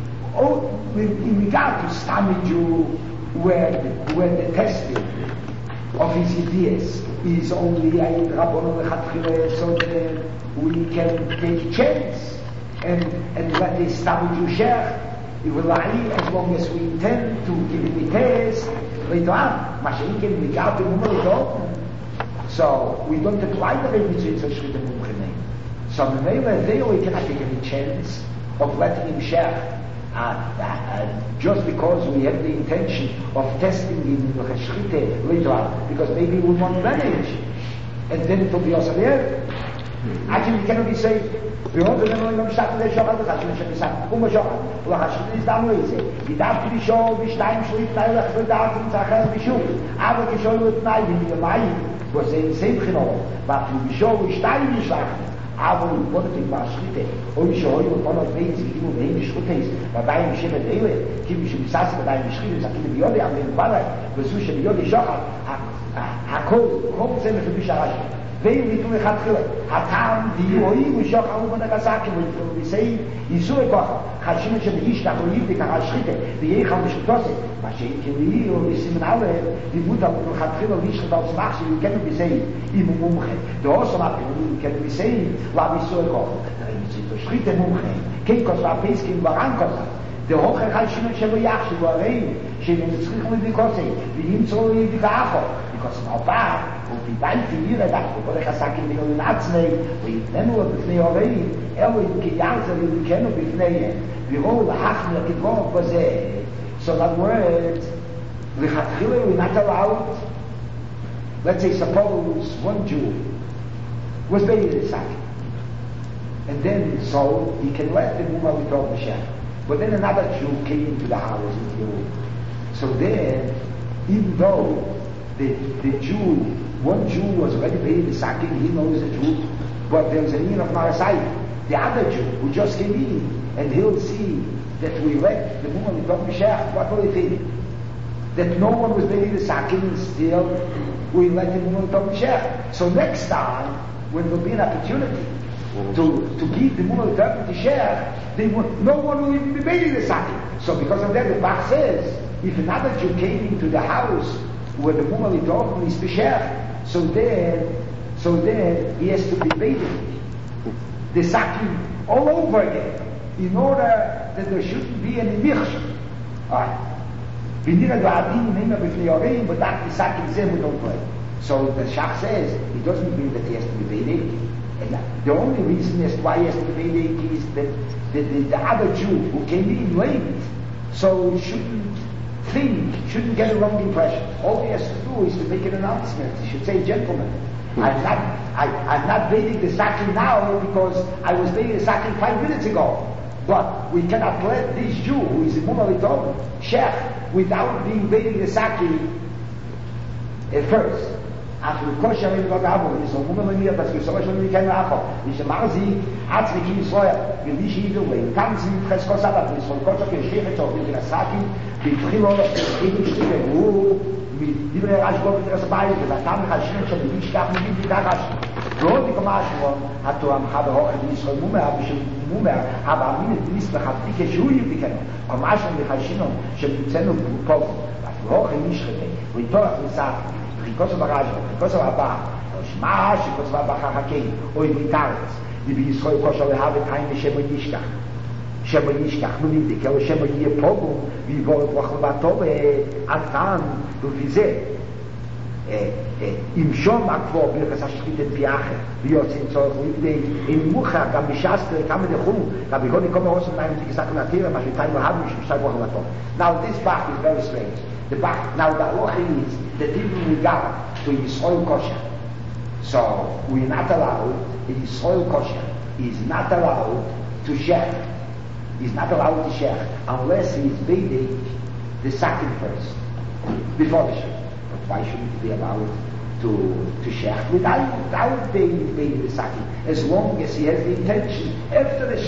in regard to Stamid Jew where the testing of his ideas is only a Rabbono Lechatchile so that we can take a chance and let the Stamid Jew share it will lie as long as we intend to give him a test later on Mashiach in regard to Mumma so we don't apply the Rebbe to Shrit and Mumma so there we cannot take any chance of letting him share just because we have the intention of testing him with a Shrit later on because maybe we won't manage and then it will be also there actually we cannot be saying ועוד זה לא יום שחת לשוחד וחשוב שניסה כמו שוחד וחשוב להזדמנו איזה ידעתי לשאול בשתיים שלי תנאי לך ודעתי מצחר בשוב אבל כשאול לו תנאי ומלמיים וזה אינסי בחינות ואפילו בשאול בשתיים נשלח אבל בוא נתק מהשחיתה או משאול ובוא נתביא זיקימו והם משחוטס ועדיין משבת אלה כי משמססי ועדיין משחית וזקים ביודי אבל בנה וזו שביודי שוחד הכל זה מחדוש הרשת ואם ניתנו אחד תחילה, הטעם דיואי ושוח ערוב הנגסקי, ולפי ייסור כוחה, חשימת שבאיש תחוליב וככה שחיתה, ויחל משחוטוסת, מה שכלי או בסימן א', לימוד על אחד תחילה, וישחט על סמך שיוקנו בסי, אם הוא מומחה. דאוסו מפילים, יוקנו בסי, להביסור כוחה. שחיתה מומחה, כן כוסה, פסקים ורן כוסה. דהוכר חשימת שבו יחשבו הרי, שהם צריכים לביקוסי, וימצאו לביקה אחו, ביקוסם הבא, und die Weite ihre Dach, wo der Chassak in den Atzmei, wo ich nenne nur befnei Orein, in Kiyazer, wie kennen befnei, wie roh, lahachner, gedwor, bose. So in other words, we're not allowed, let's say, suppose one Jew was made in the Sakin. And then, so, he can let the Mumma with all the Shem. But then another Jew came into the house, into the room. So then, even though the Jew, one Jew was already made in the Sakin, he knows the Jew, but there was an Ian of Marasai, the other Jew who just came in, and he'll see that we let the Mumma with all the Shem, what will he think? That no one was made in the Sakin, and still we let the Mumma with all the Shem. So next time, when there will be an opportunity to give the Mumma with all the Shem, no one will even be made in the Sakin. So because of that, the Bach says, if another Jew came into the house where the Mumma with all is B'Shech, so then he has to be bathing the Sakin all over again, in order that there shouldn't be any Mirch. Alright. But that is Sakin Zeh don't play. So the Shach says, it doesn't mean that he has to be Vedic. And the only reason as to why he has to be Vedic is that the other Jew who came in late, so he shouldn't get a wrong impression. All he has to do is to make an announcement. He should say, gentlemen, I'm not Vedic the Sakin now because I was Vedic the Sakin 5 minutes ago. But we cannot let this Jew, who is a Mumma Litom, Shech, without being Vedic the Sakin at first. After the kosher in the Gabo, so Mumma Lemir, that's so much when we came out. Is a Marzi, Atzviki Soya, Gilishi either way. Tanzi, Fresco Sabat, so kosher can share it over the Sakin, the Trilo, the Wu, with Libre Rashbo, the Rasabay, the Tam Hashin, the Mishkaf, the Dagash. Rodi Kamashwan, had to have a hoch in Israel Mumma, Mumma, have a minute minister, have Dike Shui, Dike, Kamashwan, the Hashinon, Shemitsenu, Pop, hoch in Israel, we talk with Sakin. Because of Rajah, because of Abba, Shmash, because of Abba Hakim, or in Taras, the Yisrael Kosher will have a time to Shemonishkach. Shemonishkach, no need to kill Shemoniyah Pogum, we go to Wachlabatove, Atan, to Vizet. Im Shom Akvo, Birkas Ashkit Piache, Biotzin Zorch, in Mucha, Gam Bishastre, Kamedechu, Gabigoni Komos, and I'm taking Sakuna, but we time to have Wachlabatov. Now, this fact is very strange. The back, now the halacha is that even we got to Yisrael kosher. So we're not allowed, in Yisrael kosher, he's not allowed to shech. He's not allowed to shech unless he's Vedic the Sakin first, before the shech. But why shouldn't he be allowed to shech without being the Sakin? As long as he has the intention after the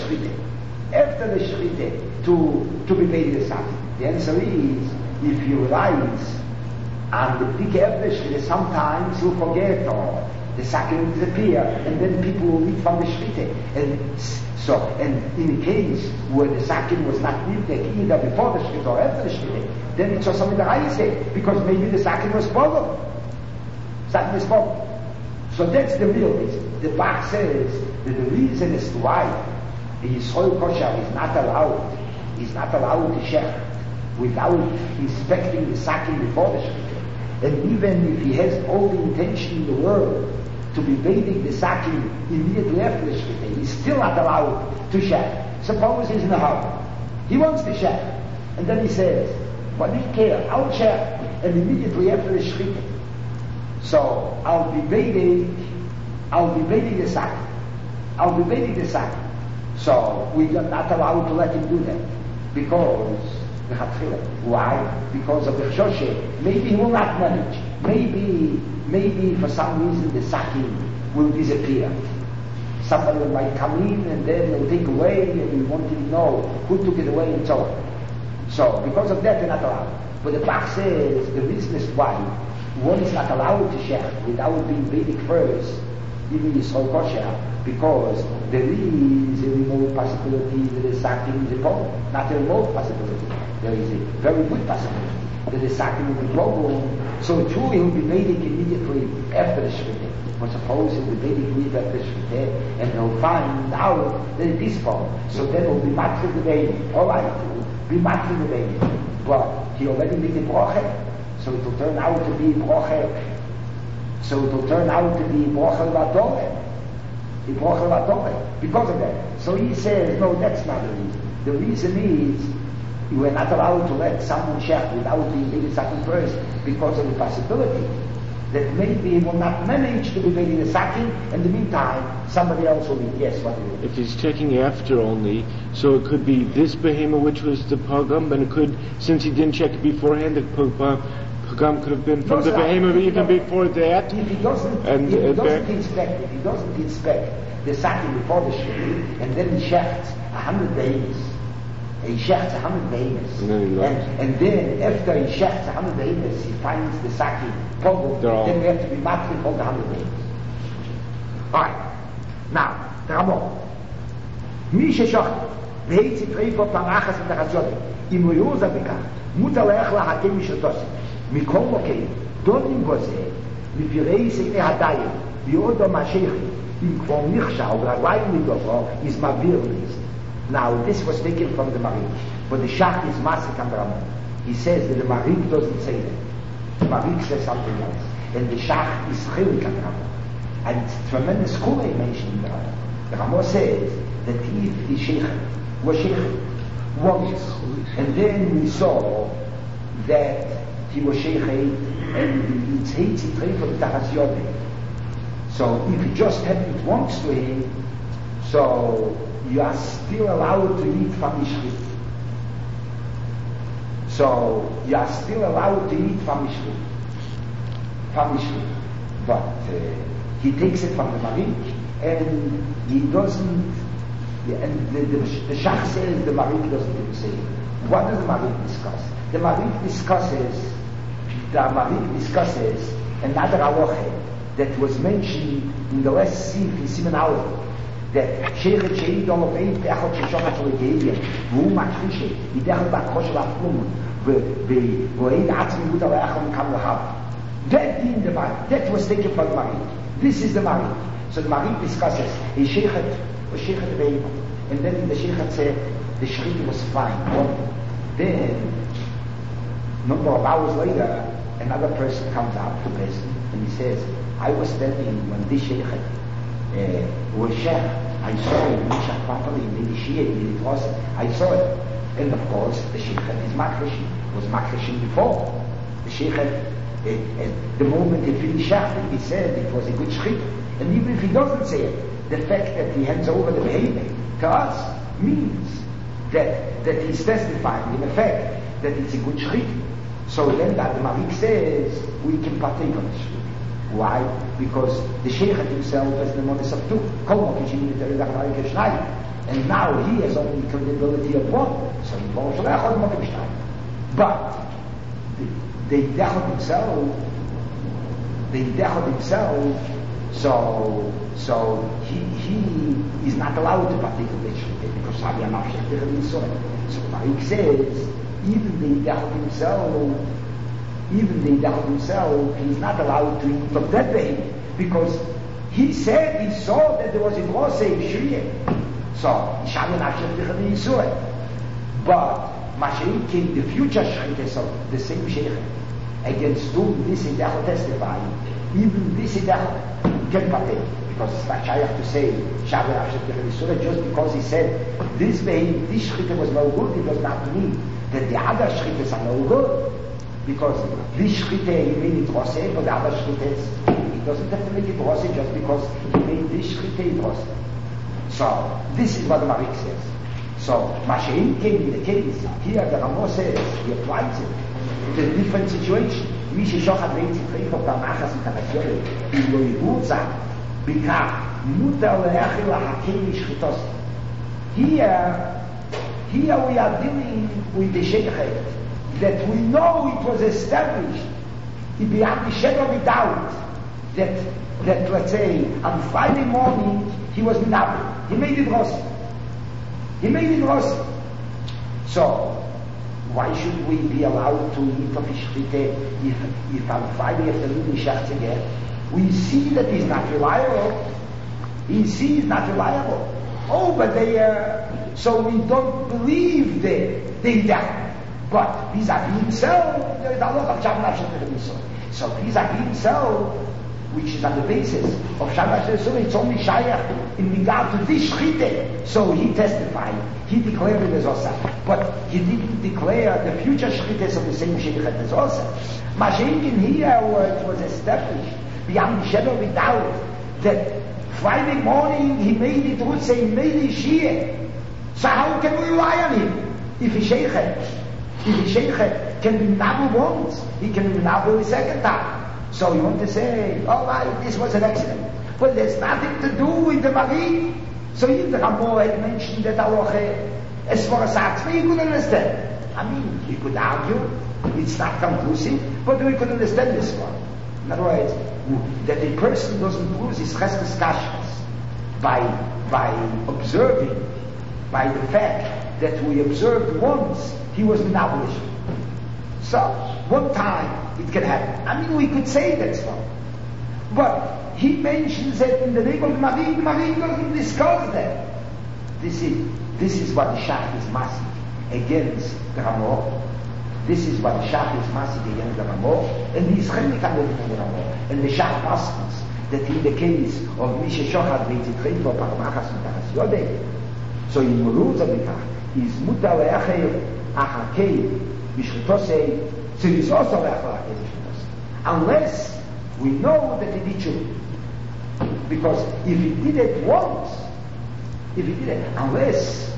shechite, to be Vedic the Sakin. The answer is, if you rise and the big Ebdesh, sometimes you forget or the Sakin will disappear and then people will eat from the Shvite. And in a case where the Sakin was not Nivdek either before the Shvite or after the Shvite, then it's also something that I say, because maybe the Sakin was spoiled. Sakin was spoiled. So that's the real reason. The Bach says that the reason as to why the Yisrael Kosher is not allowed to share without inspecting the Sakin before the Shechita. And even if he has all the intention in the world to be bathing the Sakin immediately after the Shechita, he's still not allowed to share. Suppose he's in the house. He wants to share. And then he says, what do you care? I'll share. And immediately after the Shechita. So I'll be bathing the Sakin. So we are not allowed to let him do that. Because why? Because of the Shoshe. Maybe he will not manage. Maybe for some reason the Sakin will disappear. Somebody might come in and then they'll take away and we won't even know who took it away and so on. So because of that they're not allowed. But the Bach says the reason is why one is not allowed to share without being Vedic first, even Yisrael Kosher, because there is a remote possibility that the Sakin is a problem. Not a remote possibility. There is a very good possibility that the Sakin will be problem. So true, he will be Vedic immediately after the Shvite. But suppose he will be Vedic immediately after the Shvite, and he'll find out that it is problem. So then he'll be matching the baby. All right, be matching the baby. But he already made the broche, so it will turn out to be broche So it will turn out to be Brochel Vatore. Because of that. So he says, no, that's not the reason. The reason is, you are not allowed to let someone shecht without being made a second first because of the possibility that maybe he will not manage to be made in a second. In the meantime, somebody else will be. Yes, what do you? If he's checking after only, so it could be this behemoth which was the pogrom, and it could, since he didn't check it beforehand, the pogrom could have been from the behemoth even before that. If he doesn't inspect the second before the shechit, and then he shechts 100 behemoths. He shechts 100 behemoths. And then after he shechts 100 behemoths, he finds the saki pogrom, then we have to be matching for the 100 behemoths. Alright. Now, the Ramon. Misha Shoch, Veitzi Treifot Lamachas in the Chatzodin, Im Yoza Bekach, Muta Lech Lahakem Mishatosim, Mikol Mokei, Donim Gozeh, Mipireise Ehadayim, Yodo Mashechi, Im Kvon Nichsha, Obragwayim Midovro, is Mavir List. Now, this was taken from the Marik, but the Shach is Masik and Ramon. He says that the Marik doesn't say that. The Marik says something else. And the Shach is Chilik and Ramon. And it's tremendous cool he mentioned in the Ramon. The Ramon says that if the Sheikh was Sheikh once, and then we saw that he was Sheikh, and it's Heitzi Treifot Tachas Yodeh. So if he just happened once to him, so you are still allowed to eat from the shchit. So you are still allowed to eat from the shchit. But he takes it from the Marik, and he doesn't, and the Shach says the Marik doesn't even say it. What does the Marik discuss? The Marik discusses another halacha that was mentioned in the last Sif in Siman Aleph, that Sheikhet Sheid Ol Oveit Echot Sheshochat Shel Geivim V'hu Makrishe Yidechel B'Akho Shel Aflum V'Oid Atzmi Muta Le'achon Kam L'Hav. That in the Marik, that was taken from the Marik. This is the Marik. So the Marik discusses a Sheikhet Ve'im, and then the Sheikhet said the Shechit was fine. Then, number of hours later, another person comes out to Bezdin and he says, I was standing when this Sheikhet was Sheikh, I saw him, properly, I saw it. And of course, the Sheikhet is Makrishim, was Makrishim before. The Sheikhet, the moment he finished Shachting, he said it was a good Shechit. And even if he doesn't say it, the fact that he hands over the behavior to us means that he's testifying in effect that it's a good Shechit. So then that the Marik says we can partake of the Shechit. Why? Because the Sheikhet himself has the modus of two. And now he has only the credibility of one. So he won't. But they dechot himself, so he is not allowed to partake of the Sheikhet because Sabi Anafshech Techel Yisrael. So the Marik says even the dechot himself, he's not allowed to eat from that behavior because he said he saw that there was a Rosei Shriya. So, but Mashiach, the future Shechit of the same Sheikh, against whom this Idach testifying, even this Idach can partake. Because it's not Shaykh to say, just because he said, this Shechit was no good, it does not mean that the other Shechites are no good. Because this Shechite, he made it Rosei, but the other Shechites, he doesn't have to make it Rosei just because he made this Shechite Rosei. So, this is what the Marik says. So, Mashiach came in the case, here the Ramo says, he applies it to a different situation. Misha Shochat Veitzi Treifot Lamachas in Tachas in Lo Yibutza, Bikach, Muta Le'achil Lahakim Mishchitos. Here we are dealing with the Sheikhet that we know it was established beyond the shadow of a doubt that let's say on Friday morning he was Minabi. He made it Rossi. So why should we be allowed to eat of Ishchite if on Friday afternoon he shachts again? We see that he's not reliable. Oh, but so we don't believe they die. But vis-a-vis himself, there is a lot of Shabbat. So vis-a-vis himself, which is on the basis of Shabbat Yisrael, it's only Shayach in regard to this Shchite. So he testified, he declared it as Osa. But he didn't declare the future Shchites of the same Sheikhet as Osa. Mashenkin here, where it was established, beyond shadow of a doubt, that Friday morning he made it would say, made it Shia. So how can we rely on him? If he Sheikhet can be Nabu once, he can be Nabu a second time. So you want to say, all right, this was an accident. But there's nothing to do with the Marie. So if the Ramor had mentioned that Aloche, as far as Atzmi, you could understand. I mean, you could argue, it's not conclusive, but we could understand this one. In other words, that a person doesn't lose his chesed kashkas by observing, by the fact that we observed once, he was monopolished. So, one time, it can happen. I mean, we could say that's wrong. But he mentions it in the name of Marie. Marie doesn't discuss that. This is what the Shach is massive against the Ramor. This is what the Shach is massive against the Ramor. And the Yisraeli can live in the Ramor. And the Shach asks that in the case of Misha Shochad Veitzitrein for Parmachas Mutachas Yodeh, so in Muluz Abikach, is Muta Le'acher Achakei Mishritosei, so it's also unless we know that he did it. Because if he did it once, unless,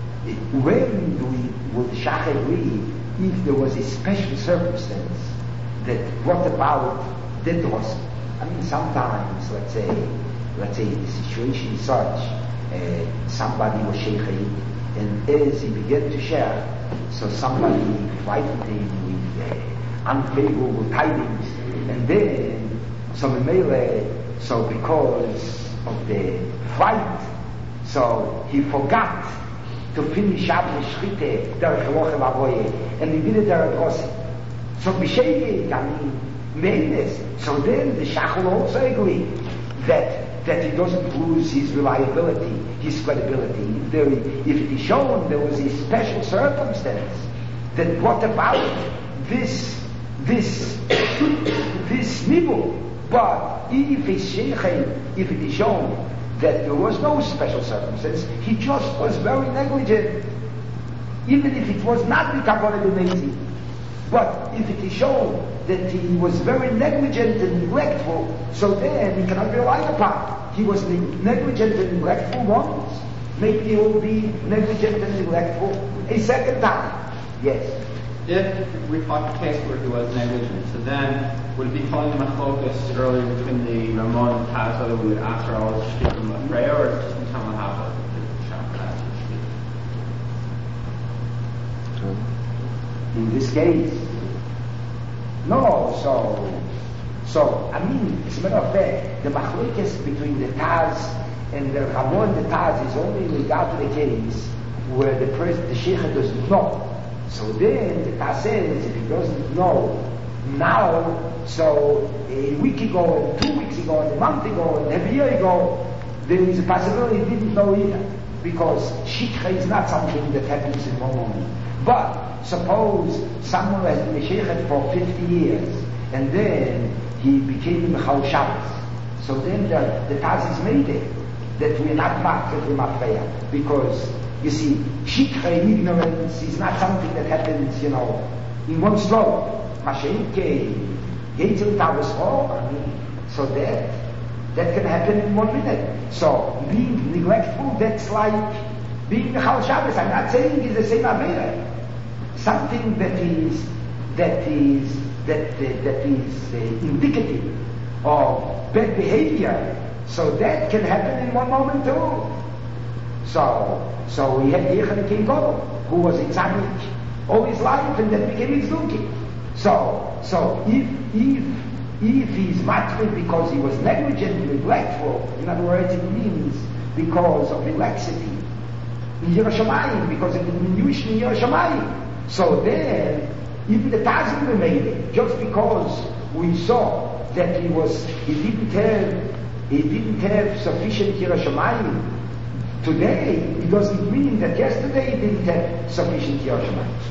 when would Shach agree if there was a special circumstance that brought about that was, I mean, sometimes, let's say the situation is such, somebody was Sheikh, and as he began to share, so somebody frightened him with unfavorable tidings, and then so because of the fright, so he forgot to finish up the Shchite derech Elochel Avoye, and he did it derech Rosi. So B'Shegeg, I mean, Meines. So then the Shach will also agree that he doesn't lose his reliability, his credibility. If it is shown there was a special circumstance that brought about this nibul, but if it is shown that there was no special circumstance, he just was very negligent, even if it was not the Kabbalah B'Mezi. But if it is shown that he was very negligent and neglectful, so then he cannot be relied upon. He was negligent and neglectful once, maybe he will be negligent and neglectful a second time. Yes. If we thought the case where he was negligent, so then would it be calling him a focus earlier between the Ramon and Taz, whether we would answer all the shit from Freya, or just in Talmud Hava? In this case, no, so, I mean, as a matter of fact, the machlokes between the Taz and the Ramon and the Taz is only in regard to the case where the Sheikh doesn't know. So then the Taz says, if he doesn't know now, so a week ago, and 2 weeks ago, and a month ago, and a year ago, there is a possibility he didn't know either. Because Shikha is not something that happens in one moment. But suppose someone has been a Sheikh for 50 years, and then he became a Chal Shabbos. So then the Taz is made it, that we are not marked with Mafreya. Because, you see, Shikha in ignorance is not something that happens, in one stroke. Mashenke, Yetzil Tavos, I mean, so that can happen in 1 minute. So being neglectful, that's like being a Chal Shabbos. I'm not saying it's the same Avera. Something that is indicative of bad behavior, so that can happen in 1 moment too. So we had Yechon King Gadol, who was in tzaddik all his life, and that became his duki. So if he's matrid because he was negligent, neglectful, in other words, it means because of laxity in Yerushalayim, because of the minution in Yerushalayim. So then, even the Tazim made it, just because we saw that he didn't have sufficient Yerushalayim today, it doesn't mean that yesterday he didn't have sufficient Yerushalayim.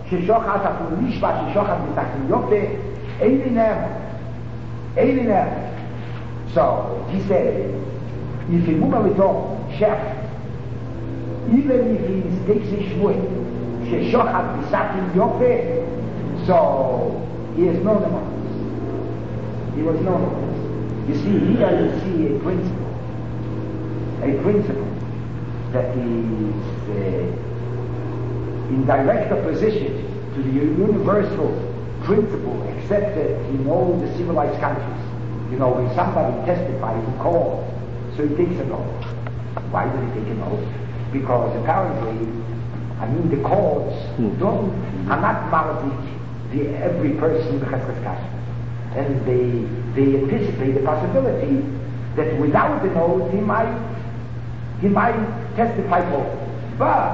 ששוחט אפילו נשבע ששוחט בסכין יופה, אין never. So, he said, if he move with him, chef, even if he takes a shvuah, ששוחט בסכין יופה, so he has no demands. He was no demands. You see, here you see a principle that is in direct opposition to the universal principle accepted in all the civilized countries. You know, when somebody testifies in court, so he takes an oath. Why did he take an oath? Because apparently, the courts are not marzik every person in the Cheskes Kasher. And they anticipate the possibility that without an oath he might testify false. But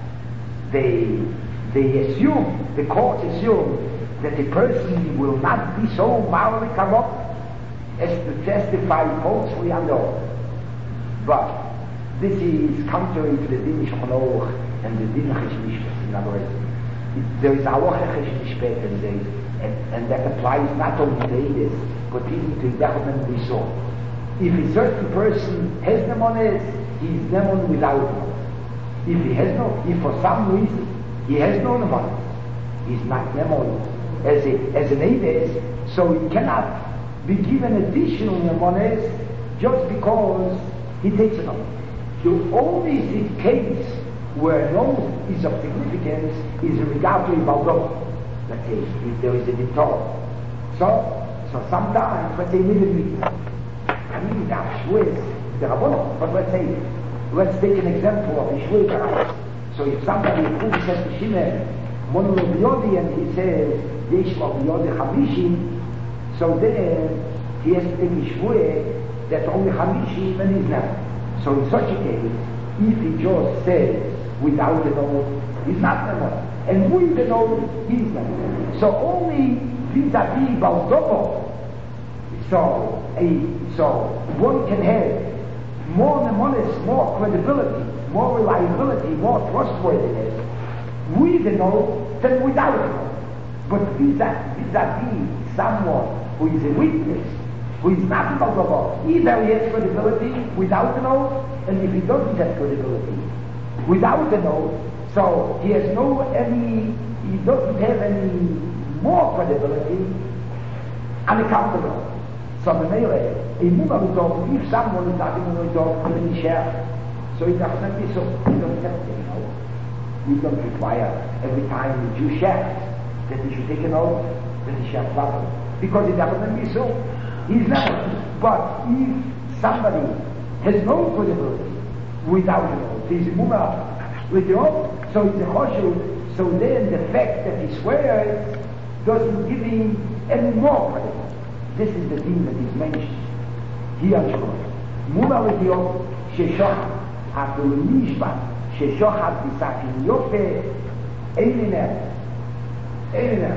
they assume, the courts assume, that the person will not be so morally corrupt as to testify falsely under oath. But this is contrary to the Din Shulchan Aruch and the Din Chesh Mishpat. In other words, there is Halacha Chesh Mishpat and that applies not only to Eides, but even to Dechman B'Sor. If a certain person has Nemones, he is Nemon without Nemones. If for some reason he has no Nemones, he is not Nemon as an Eides, so he cannot be given additional Nemones just because he takes an oath. The only case where an oath is of significance is in regard to a Baldot. Let's say, if there is a Ditor. So sometimes, let's say, the Rabbanah, but let's take an example of a Shvuah. So if somebody says to Shimon, Monu Biyodi, and he says, Yeshma Biyodi Chamishim, so then he has to take a Shvuah that's only Chamishim and he's never. So in such a case, if he just says without an oath, he's not never. And with an oath, he's never. So only vis-a-vis Baldobo, so one can have more nemonis, more credibility, more reliability, more trustworthiness with an oath than without an oath. But vis-a-vis someone who is a witness, who is not a Baldobo, either he has credibility without an oath, and if he doesn't have credibility without an oath, so he doesn't have any more credibility on account of it. So if someone is not going to talk to any share, so it doesn't be so. We don't have to, we don't require every time the Jew shares that he should take an oath that he shares properly. Because it doesn't be so. He's never. But if somebody has no credibility without an oath, he's a mumah with the oath, so it's a choshev, so then the fact that he swears doesn't give him any more credit. This is the thing that is mentioned here on Shulchan. Mumah with the oath, sheshochat, after nishbat, sheshochat b'sakin yofe, ein never.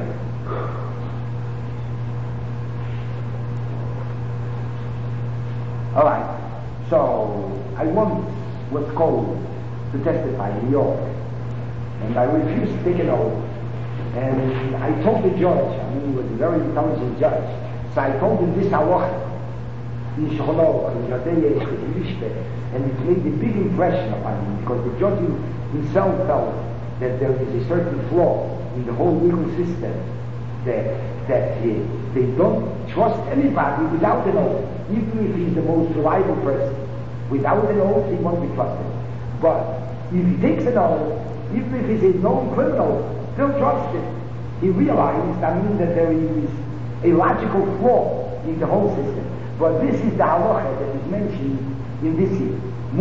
All right, so I once was called to testify in New York, and I refused to take an oath. And I told the judge, he was a very intelligent judge, so I told him this halacha in Shulchan Aruch, in Yodei Chesh Mishpat, and it made a big impression upon him because the judge himself felt that there is a certain flaw in the whole legal system that they don't trust anybody without an oath, even if he's the most reliable person. Without an oath, he won't be trusted. But if he takes an oath, even if he's a known criminal, still trust him. He realized, that there is a logical flaw in the whole system. But this is the halacha that is mentioned in this year.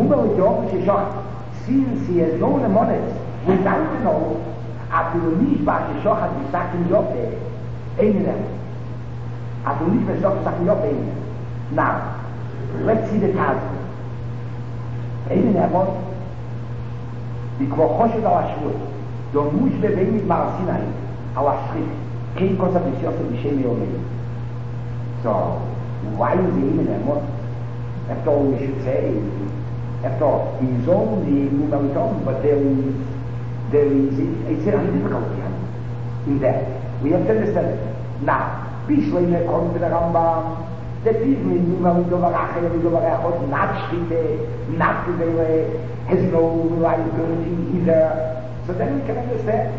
Since he has no nemones without an oath, after the nishbah sheshochat b'sakin yofe, ein never. After the nishbah sheshochat b'sakin yofe, ein never. Now, let's see the Tazma. Ein never. וכבר חושד על השבועות, דומוש בבין מדבר סיני, על השחית, כן כוסף לסיוסף בשם יומי. So, why is he even a month? After all, we should say, after all, he's only moving on, but there is a difficulty. in that. We have to understand it. Now, Bishlei according to the Rambam, that even in Numa Midovarachot, not Shkite, not Kedele, has no reliability either. So then we can understand.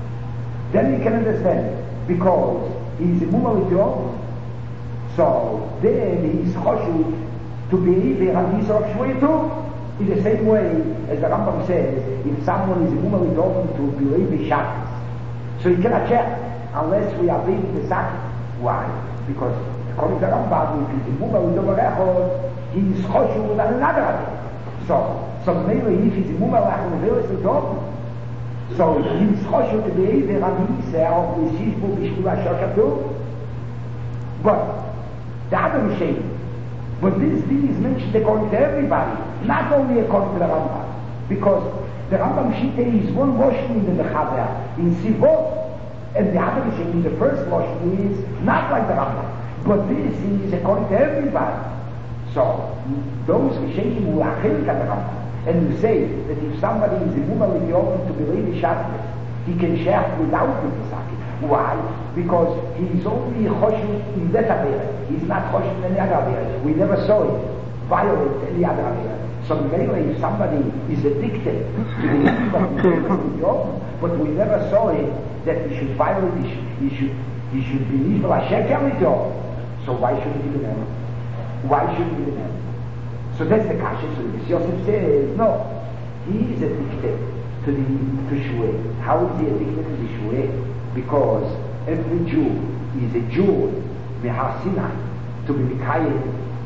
Because he's a Muma Midov, so then he's Choshu to believe the Hadith of Shwetu in the same way as the Rambam says, if someone is a Muma Midov to believe the Shabbos. So he cannot check unless we are believing the Sakit. Why? Because according to the Rambam, if he's a Muma Midov, he's Choshu with another Hadith. So maybe if he's a Muma Midov, so he's choshev to be the Rabbi of the Shishbu Bishkula Shakatu. But the other Mishayim, but this thing is mentioned according to everybody, not only according to the Rambam. Because the Rambam Shita is one Moshim in the Mechaber, in Sivot, and the other Mishayim, the first Moshim is not like the Rambam. But this is according to everybody. So those Mishayim who are Chelik at the Rambam. And you say that if somebody is a Muma Lidiotim to believe in Shabbos, he can share without the Pesachim. Why? Because he is only Choshev in that Avera. He's not Choshev in any other Avera. We never saw it violate any other Avera. So maybe if somebody is addicted to the Lidiotim, but we never saw it that he should violate, he should believe L'Sheker Lidiotim. So why should he be them? Why should he be them? So that's the kasha. So the Yosef says, no, he is addicted to Shue. How is he addicted to the Shue? Because every Jew is a Jew, Mehar Sinai, to be Mikayim,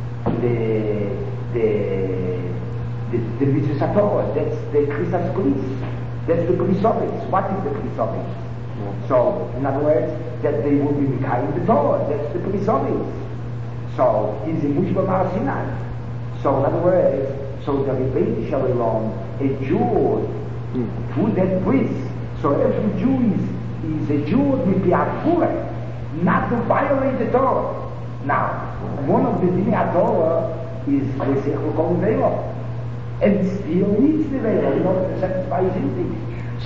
the Mitzvah Torah. That's the Christos Police. That's the Krisovics. What is the Krisovics? So, in other words, that they will be Mikayim the Torah. That's the Krisovics. So, he's a Mushba Mehar Sinai. So in other words, so the Rebbeinu Shalom, a Jew, to that priest. So every Jew is a Jew with the Akura, not to violate the Torah. Now, one of the Dinei Torah is Resech Kol Ve'lo, and still needs the Ve'lo in order to satisfy his instinct.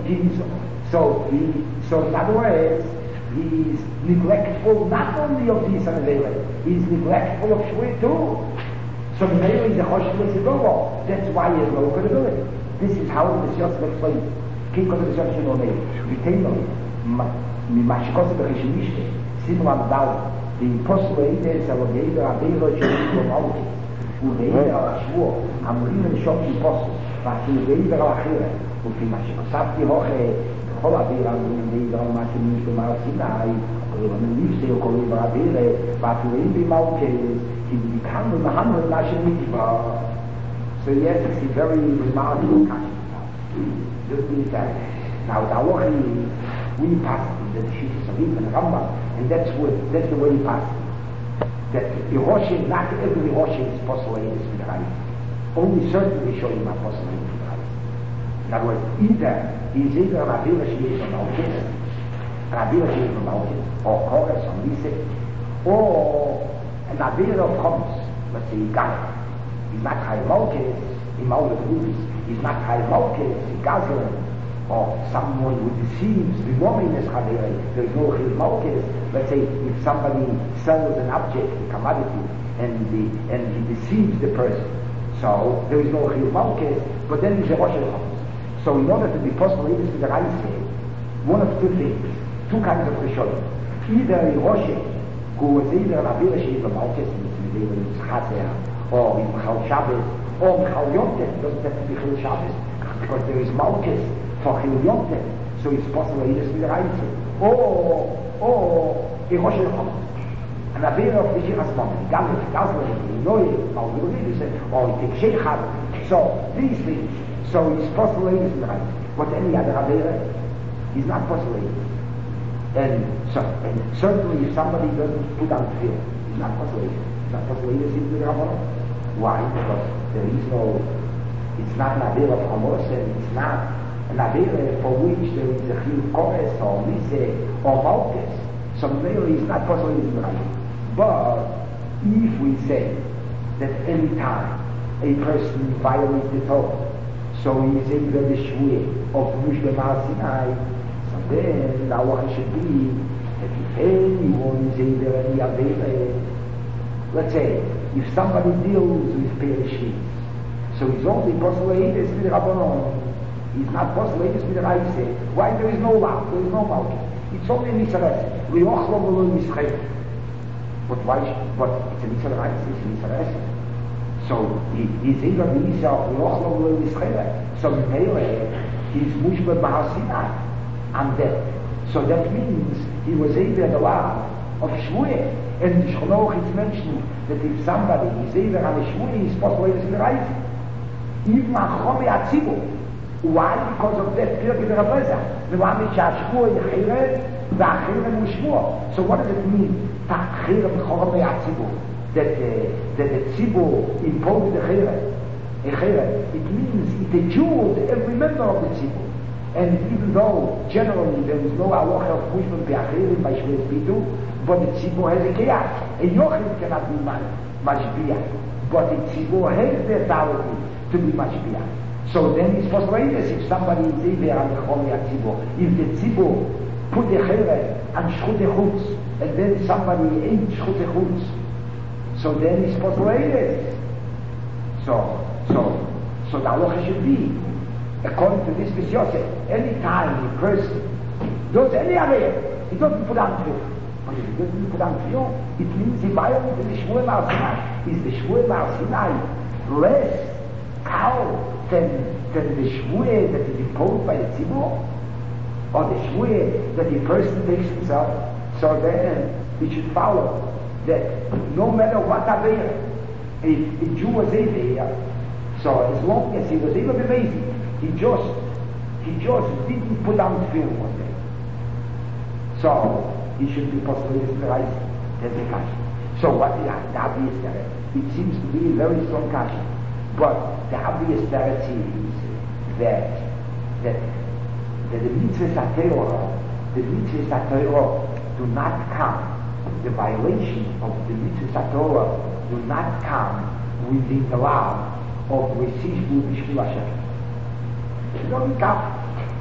So in other words, he is neglectful not only of the Yisrael Ve'lo, he is neglectful of Shvui too. So maybe he's a Choshev L'Sidovo. That's why he has no credibility. This is how the Yosef explains. Keep on the Yosef Shalomei. Retainly, Mimashkos B'Chishimishte, Sinu Amdal, the impossible is a Rodeider Abeiro Shalom Malki, Udeider Ashvur, Amurim and Shok Impossible, Vasilveider Achire, Ufimashkosavti Hoche, Chol Abeir Amurim Deider Mashimish B'Mar Sinai, Nifse Okolim Abeire, Vasilveider Malki, he become the Muhammad Nashim Mitzvah. So yes, it's a very remarkable question. Just be that. Now the Awachi, we pass the Shishis Avim and Rambam, and that's the way we pass it. That Yehoshim, not every Yehoshim is possible in this Midrash. Only certain Rishonim are possible in this Midrash. In other words, he's either an Avila Sheish on Malchus, an Avila Sheish on Malchus, or Koras on Lisek, or an Avila of Choms, let's say Gal. He's not Chai Malchus in Maul of Rubis. He's not Chai Malchus in Gazel, or someone who deceives the woman is Chaveri. There is no Chai Malchus. Let's say if somebody sells an object, a commodity, and he deceives the person. So there is no Chai Malchus, but then he's a Rosh Hashanah. So in order to be possible, it is the right say, one of two things, two kinds of Rishonim. Either a Rosh who was either an Avila Sheiv Malchus, or in Chal Shabbos, or Chal Yontet, doesn't have to be Chal Shabbos, because there is Malchus for Chal Yontet, so it's possible he doesn't be the right thing. Or a Rosh Hashanah, an Avila of the Shichas Moment, Gazler, Noye, or he takes Sheikhad. So these things, so it's possible he doesn't be the right thing. But any other Avila is not possible. And certainly if somebody doesn't put on film, it's not possible. It's not possible to see the Rabbanon. Why? Because there is no, it's not an Avila of Amos, and it's not an Avila for which there is a Chiyuv Kores or Lise or Malchus. So really it's not possible to see the Rabbanon. But if we say that any time a person violates the Torah, so he is able to the Shvuah of Mushba Mar Sinai, so then the halacha should be that if anyone is either any avera, let's say, if somebody deals with perishing, so he's only possible Eides with Rabbanon, he's not possible Eides with Raise. Why? There is no law, there is no malchus. It's only a Mitzvah. We all follow Mitzvah. But why? But it's a Mitzvah, it's a Mitzvah. So he's either the Mitzvah, we all follow Mitzvah. So he's Mushba Bahasinai, and that. So that means he was either the law of Shmuel. And the Shloch is mentioning that if somebody is either on a Shmuel, he's possible to be right. Even a Chome Atzibu. Why? Because of that Pirkei Rabbeinu. The one which has Shmuel Yechiret, the Achiret Mushmuel. So what does it mean? The Achiret Chome Atzibu. That the Tzibu imposed the Achiret. It means it adjured every member of the Tzibu. And even though generally there is no halacha of Mushman Be'achirim by Shmuel Bitu, but the Tzibur has a kiyach. A Yochid cannot be mashbiach, but the Tzibur has the authority to be mashbiach. So then it's possible if somebody is either on the Chol Tzibur, if the Tzibur put the Chere and Shchut Chutz, and then somebody ain't Shchut Chutz, so then it's possible. So the halacha should be, according to this Yosef, any time a person does any avera, he doesn't put on tefillin. But if he doesn't put on tefillin, it means he violated the Shmuel Mar Sinai. Is the Shmuel Mar Sinai less cow than the Shmuel that is imposed by the Tzibur? Or the Shmuel that the person takes himself? So then it should follow that no matter what avera, if a Jew was there, so as long as he was able to be amazing, he just didn't put on tefillin one day. So he should be possibly realized as a kasha. So what the obvious there? It seems to be a very strong kasha. But the obvious there is that the mitzvahs at Torah do not come. The violation of the mitzvahs at Torah do not come within the law of Resifu B'Shvil Hashem. It doesn't come.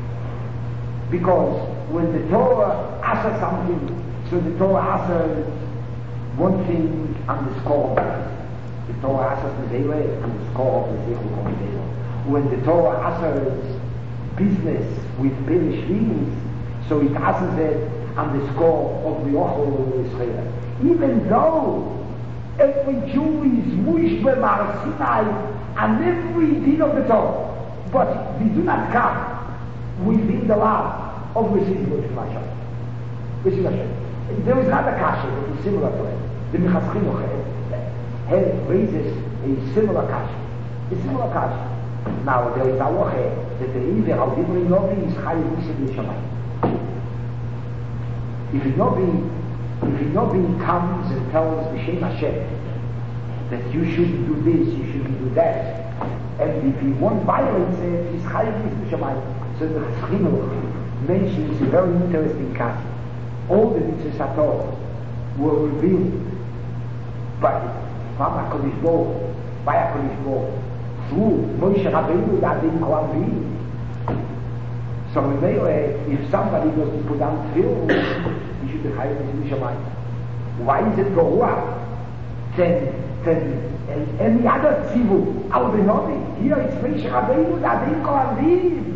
Because when the Torah asks something, so the Torah asks one thing on the score of the Torah asks the Zayre on the score of the Zayre. When the Torah asks business with Perishvins, so it asks it on the score of the Ochel Israel. Even though every Jew is Mushbe Mar Sinai and every deed of the Torah, but we do not come within the law of Resifu B'Shvil Hashem. There is another kasha that is similar to it. The Minchas Chinuch raises a similar kasha. Now there is a halacha that the Iver al Divrei Novi is Chayiv Nisib L'Shamayim. If a Novi comes and tells B'Shem Hashem that you shouldn't do this, you shouldn't do that, and if he one violates it, he's Chayiv Nisib L'Shamayim. So the Minchas Chinuch mentions a very interesting kasha. All the mitzvahs at all were revealed by HaKadosh Baruch Hu, through Moshe Rabbeinu that didn't go on being. So if somebody doesn't put on tefillin, he should be chayav in Shamayim. Why is it go up? Then any other tzivu, I would be nothing. Here it's Moshe Rabbeinu that didn't go on being.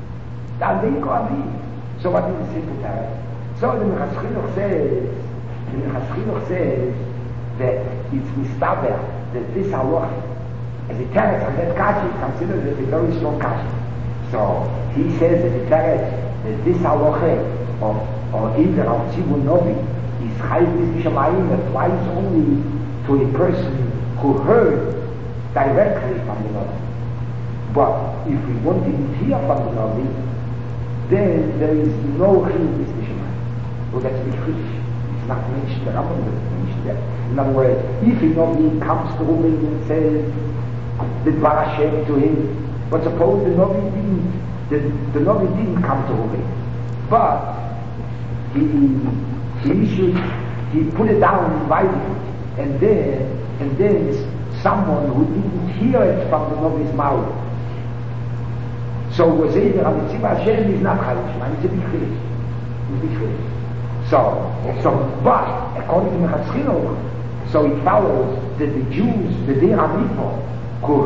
So what is the simple time? So the Minchas Chinuch says that it's mistaber that this halacha, as a teretz on that kasha, is considered as a very strong kasha. So he says that the teretz that this halacha or either of Tzibur Novi is Chayiv Nisib applies only to a person who heard directly from the Novi. But if we want to hear from the Novi, then there is no Chayiv Nisib. Well, that's the Chiddush. It's not mentioned, the Rambam doesn't mention that. In other words, if a Novi comes to him and says the Dvar Hashem to him, but suppose the Novi didn't come to him, but he put it down in writing, and then someone who didn't hear it from the Novi's mouth, so was either on the Tzibur Hashem is not Chayiv Shema, it's a big Chiddush. But according to Mechas Chinuch, so it follows that the Jews, the Deir HaMitzvah, who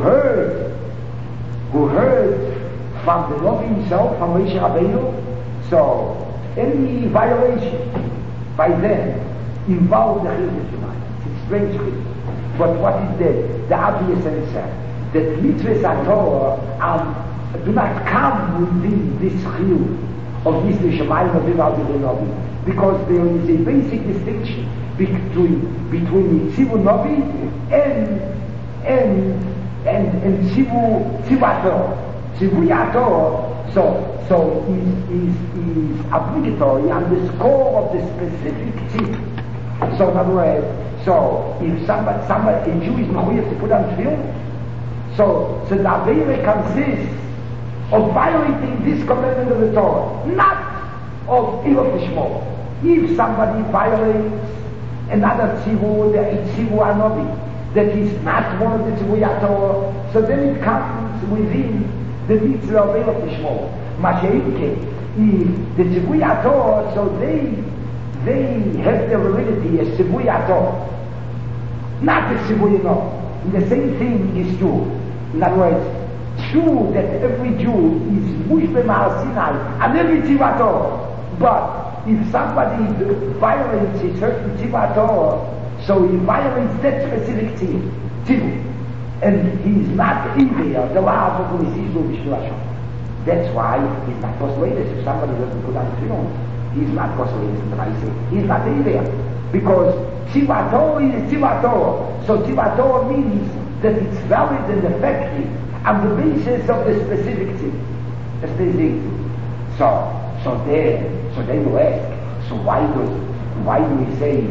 heard from the Novi himself, from Moshe Rabbeinu, so any violation by them involved the Chilul Shemayim. It's strange thing. But what is the obvious answer? That mitzvahs HaTorah do not come within this Chilul of Mitzvah Shemayim of the Novi, because there is a basic distinction between Tzivu Novi and Tzivu HaTorah. Tzivu HaTorah so is obligatory on the score of the specific tziv. So in other words, so if somebody a Jew is mechuyev to put on tefillin, so the Aveira consists of violating this commandment of the Torah, not of Ilov Lishmo. If somebody violates another tzivu, the tzivu HaNovi, that is not one of the tzivu HaTorah, so then it comes within the mitzvah of Ilov Lishmo. Mashiach, if the tzivu HaTorah, so they have the validity as tzivu HaTorah, not the tzivu HaNovi. The same thing is true. In other words, true that every Jew is mushbeh ma'al Sinai and every tzivu HaTorah, but if somebody violates a certain tzivu HaTorah, so he violates that specific tzivu, and he's not in there, the law of the Yisrael B'Shvil Hashem. That's why he's not persuaded. If somebody doesn't put on tefillin, he's not persuaded. He's not in there, because tzivu HaTorah is tzivu HaTorah. So tzivu HaTorah means that it's valid and effective on the basis of the specific tzivu. That's the thing. So then you ask, so why do we say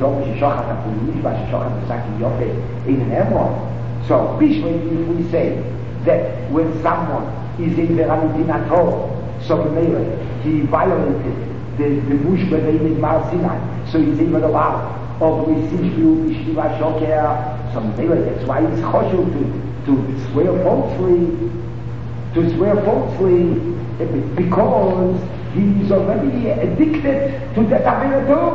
so Bishway, if we say that when someone is in the Ramidin Torah, so he violated the Mush Bevein Mar Sinai, so he's in the law of Risishlu Bishva Shoker, so that's why it's choshev to swear falsely, because he is already addicted to that Avera Tov.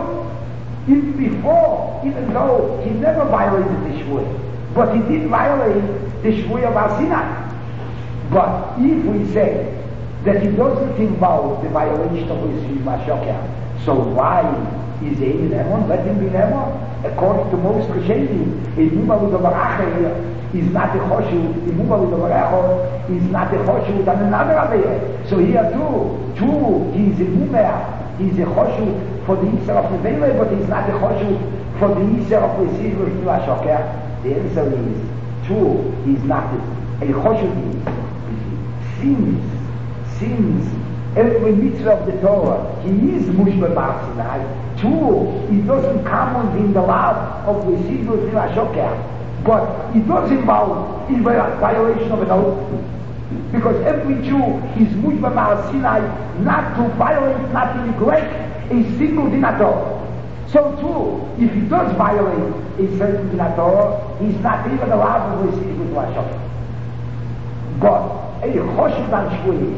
Even though he never violated the Shvuah, but he did violate the Shvuah of Har Sinai. But if we say that it doesn't involve the violation of Yisrael Shoker, so why is he in Emon? Let him be in Emon. According to most Rishonim, a Mubalu Davaracha is not a Choshu, a Mubalu Davaracha is not a Choshu than another Avera. So here too, he's a Mumer, he's a Choshu for the Yisrael of the Vele, but he's not a Choshu for the Yisrael of the Yisrael Shoker. The answer is true, he's not a Choshu. Since every mitzvah of the Torah, he is Mushba Bar Sinai, true, he doesn't come within the law of the Yisrael Shoker, but it does involve in violation of an oath. Because every Jew is Mushba Bar Sinai not to violate, not to neglect a single din Torah. So too, if he does violate a certain din Torah, he's not even allowed to receive with Hashem. But a choshev on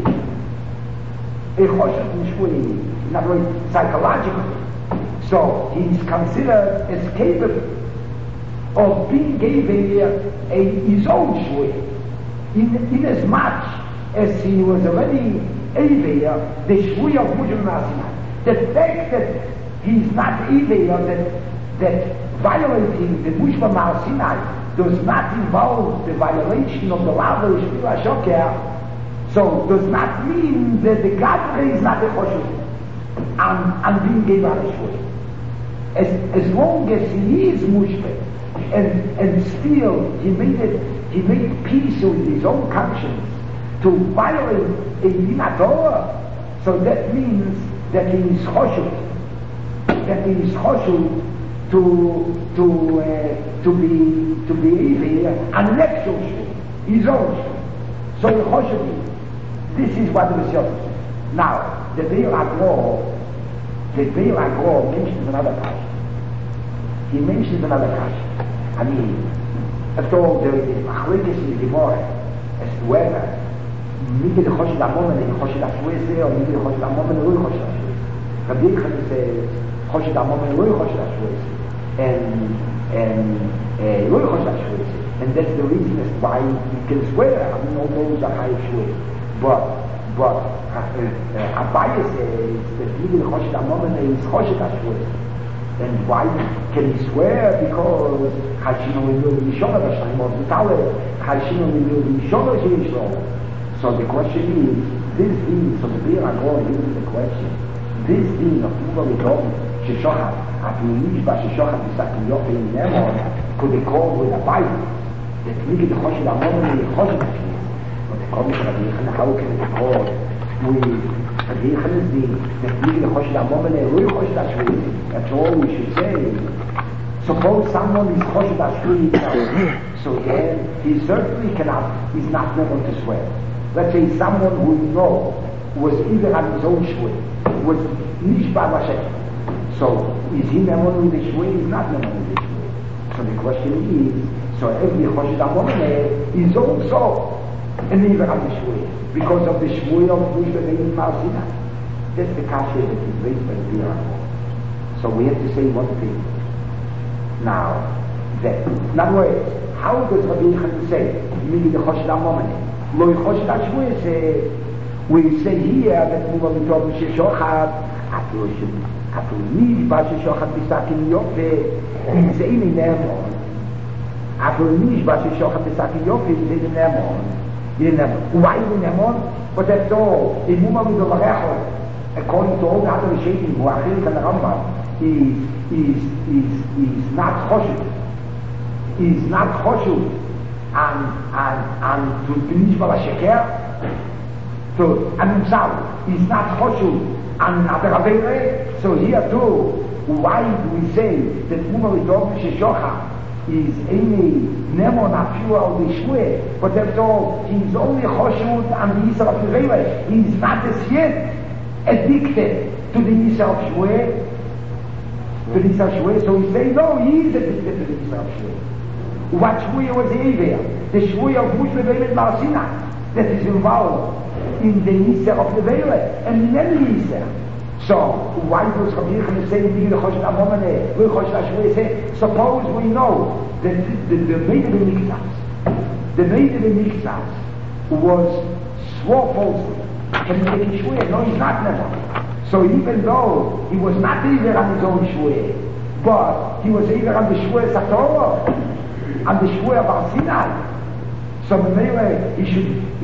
shvuah, in other words, psychologically, so he's considered as capable of being given his own shvuah, in as much as he was already Aveir, the shvuah of Moshe Sinai. The fact that he's not Aveir, that violating the Moshe Sinai does not involve the violation of the law of Yisrael Shoker, so does not mean that the Gadre is not a Choshev and being given a shvuah. As long as he is Mushpeh, and still he made peace with his own conscience to violate a din Torah, so that means that he is Choshev, to be Aveir and an actual shvuah, his own shvuah. So the Choshev, this is what the Messiah says. Now, the Be'er HaGror mentions another kasha. He mentions another kasha. I mean, after all, there is machlekes in the Gemara as to whether Miki the Choshev HaMomen and Choshev HaShuah or Miki the Choshev HaMomen and Choshev HaShuah. Rabbi Yochanan says, Choshed HaMomen lo Choshed HaShvuos, and lo Choshed HaShvuos, and that's the reason as why you can swear. I mean, all those are high shvuos, but Abaye says that even Choshed HaMomen is Choshed HaShvuos. And why can he swear? Because Chashinu L'Mil Yishona B'Shayim of Vitale, Chashinu L'Mil Yishona Sheishlo. So the question is, this deen, so the Beer Agor gives the question, this deen of Tuva L'Dom, Sheshochat, Afiyish Ba Sheshochat B'Sakim Yofe in Nemon, could they call with a bite, that Mikid Choshed HaMomen is Choshed HaShvuos. But the comment of Rabbi Yochanan, how can it be called with Rabbi Yochanan's deen, that Mikid Choshed HaMomen is really Choshed HaShvuos? That's all we should say. Suppose someone is Choshed HaShvuos, so then he certainly cannot, he's not able to swear. Let's say someone who we know was either on his own shvuah, was nishba b'Hashem. So is he memon with the shvuah? He's not memon with the shvuah. So the question is, so every Choshed HaMomen is also an either on the shvuah because of the shvuah of nishba b'Ein Ma'asina. That's the kasha that is raised by the Beer Agor. So we have to say one thing. Now, that, in other words, how does Rabbi Yochanan say, Mikid Choshed HaMomen? Lo Choshed HaShvuos, we say here that Muva Mitzvah Sheshochat, Atu Nishba Sheshochat B'Sakim Yofe, is Ein Nemon. Atu Nishba Sheshochat B'Sakim Yofe is Ein Nemon. Why is Ein Nemon? But that's all. In Muva Mitzvah Rechot, according to all the other Rishonim, who are Chilik and the Rambam, is not Choshed. Is not Choshed. And to Nishba Sheker, to and himself, he's not Choshu and Averabere. So here too, why do we say that Muma L'Dom Sheshocha is any Nemon Afiu al Shvuah? But that's all, he's only Choshu and the Yisrael of Shvuah. He's not as yet addicted to the Yisrael of Shvuah. To the Yisrael of Shvuah. So we say, no, he is addicted to the Yisrael of Shvuah. What shvuah was Eiver? The shvuah of Mush Bevelet Marsinah that is involved in the Yisr of the Velet and in any Yisr. So why does Rabbi Yochanan say Mikid Choshed HaMomen lo Choshed HaShvuos? Suppose we know that the Meid of the Mikzas was swore falsely and he made shvuah. No, he's not never. So even though he was not either on his own shvuah, but he was either on the shvuah Satorah, and the shvuah of Sinai. So Memele, he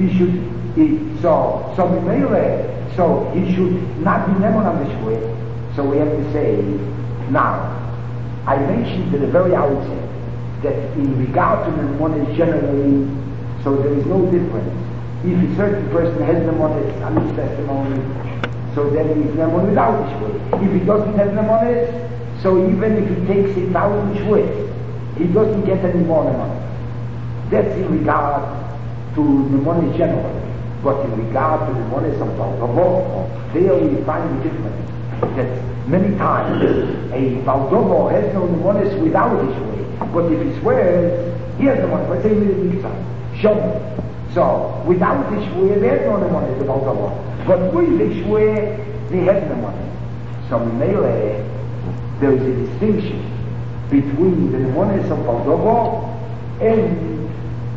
should not be Nemon on the shvuah. So we have to say, now, I mentioned at the very outset that in regard to Nemonis generally, so there is no difference. If a certain person has Nemonis on his testimony, so then he is Nemon without the shvuah. If he doesn't have Nemonis, so even if he takes 1,000 shvuahs, he doesn't get any more Nemonis. That's in regard to Nemonis generally. But in regard to Nemonis of Baldovo, there we find the difference. That many times a Baldovo has no Nemonis without his shvuah. But if he swears, he has Nemonis. Let's say he show me. So without the shvuah, there's no Nemonis of Baldovo. But with the shvuah, he has Nemonis. So in Mele, there is a distinction between the Nemonis of Baldovo and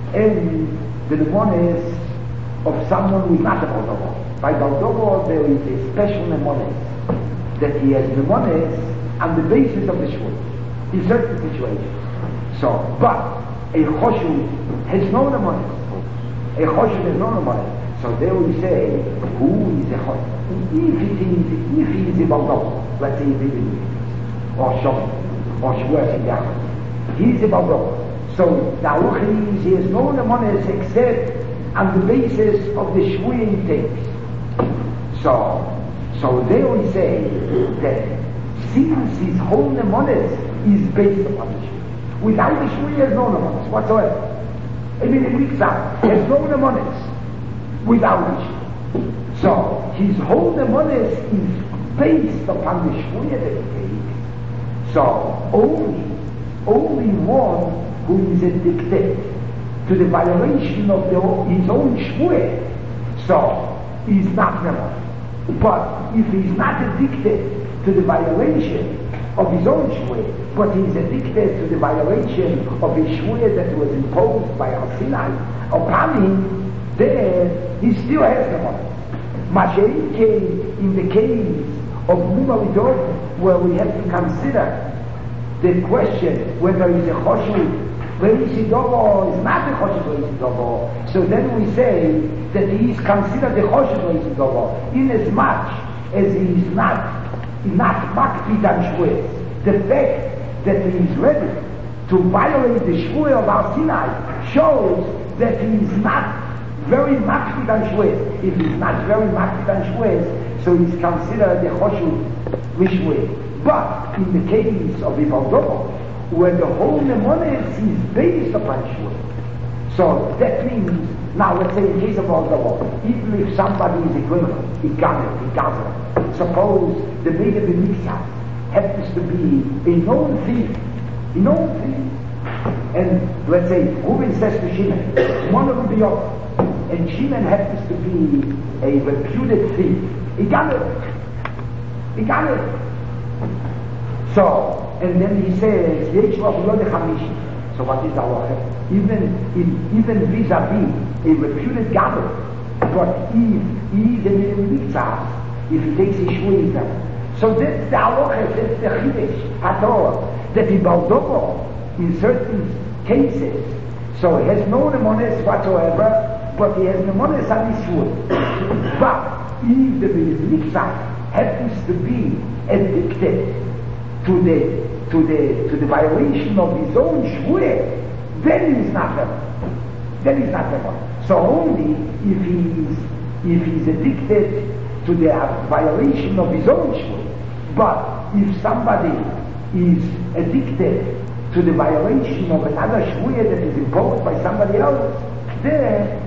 the Nemonis of someone who is not a Baldovo. By Baldovo there is a special Nemonis, that he has Nemonis on the basis of the shvuah in certain situations. So, but a Choshu has no Nemonis. A Choshu has no Nemonis. So there we say, who is a Choshu? If he is a Baldovo, let's say he is a or Shom, or Shvuah Sindach. He is a Baldovo. So the halacha is he has no Nemonis except on the basis of the shvuah he takes. So there we say that since his whole Nemonis is based upon the shvuah. Without the shvuah he has no Nemonis whatsoever. I mean it weeks out. He has no Nemonis without the shvuah. So his whole Nemonis is based upon the shvuah that he takes. So only one who is addicted to the violation of his own shvuah, so he's not Nemon. But if he's not addicted to the violation of his own shvuah, but he's addicted to the violation of his shvuah that was imposed by Har Sinai upon him, then he still has the money. Mashiach came in the case of Mumalidov, where we have to consider the question whether he's a choshev Leisidovo is not a choshev Leisidovo. So then we say that he is considered a choshev Leisidovo, in as much as he is not makpid on shvuah. The fact that he is ready to violate the shvuah of Har Sinai shows that he is not very makpid on shvuah. If he is not very makpid on shvuah, so he is considered a choshev Lishvuah. But in the case of Ivaldovo, where the whole Nemones is based upon shvuah, so that means, now let's say in case of Ivaldovo, even if somebody is a criminal, he gazer, suppose the maid of the Mitzvah happens to be a known thief, and let's say Reuben says to Shimon, one will be up, and Shimon happens to be a reputed thief. He got it. So, and then he says, so what is our even vis-a-vis a reputed gather, but if he is a mitzvah, if he takes his shvuah, so that's the halacha, that's the chidesh hatorah, that in Baldovo, in certain cases, so he has no nemones whatsoever, but he has nemones on his shvuah. But if the mitzvah happens to be addicted to the violation of his own shvuah, then he's not the one. So only if he's addicted to the violation of his own shvuah. But if somebody is addicted to the violation of another shvuah that is imposed by somebody else, then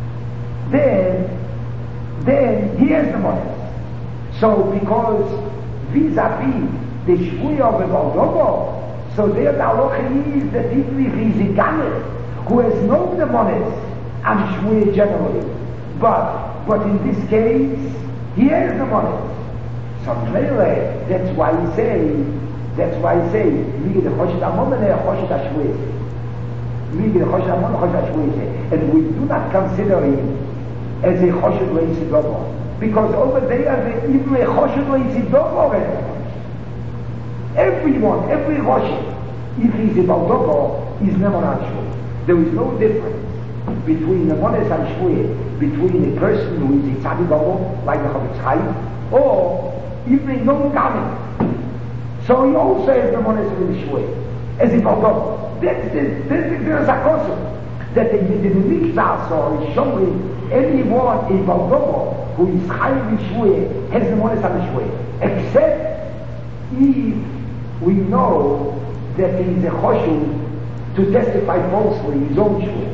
he has the money. So because vis-a-vis the shvuah of a Baldovo, so there the halacha is that even if he's a ganer who has no demones and shvuah generally, but in this case he has the money. So that's why he say and we do not consider him as a choshev leisidovo, because over there even a choshev leisidovo has. Everyone, every Rosh, if he's a Baldovo, is never on shvuah. There is no difference between the Mones and shvuah, between a person who is a Tzadidovo, like the Chavetz Chaim, or even a non-Gamin. So he also has the Mones and shvuah, as a Baldovo. That's a custom. That the Mikzas or showing anyone a Baldovo who is Chaim in shvuah has the Mones and shvuah, except if we know that he is a choshev to testify falsely his own shvuah.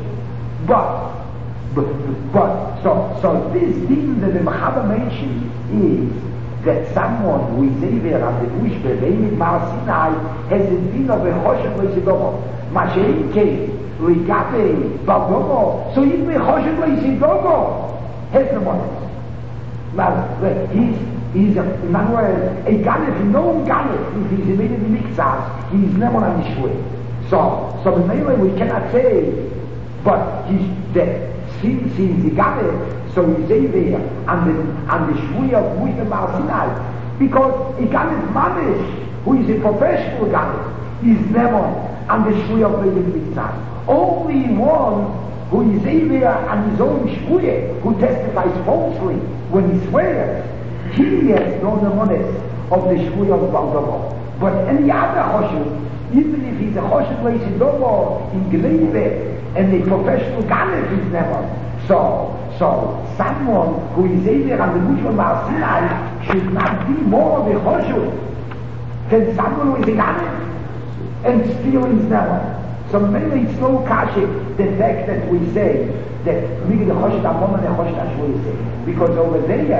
But so this thing that the Mechaber mentioned is that someone who is over on the bush beveimid Har Sinai has a din of a choshev leisidovo. Mashiach came regabe Baldovo, so even a choshev leisidovo has the money. Now he's a ganef, no ganef. If he's a made in the mikzas, he's never on the shvuah. So the mainly we cannot say, but he's dead. Since he's a ganef, so he's there on the shvuah of Mushim Har Sinai, because a ganef mamish, who is a professional ganef, is never on the shvuah of the mikzas. Only one who is there on his own shvuah, who testifies falsely when he swears, he has no nemones of the shvuah of Baldovo. But any other choshev, even if he's a choshev leisidovo in Gelebe, and a professional ganef is never. So someone who is there on the Mushim Har Sinai should not be more of a choshev than someone who is a ganef and still is never. So maybe it's no kasha, the fact that we say that Migi the choshev amon and the choshev shvuah, because over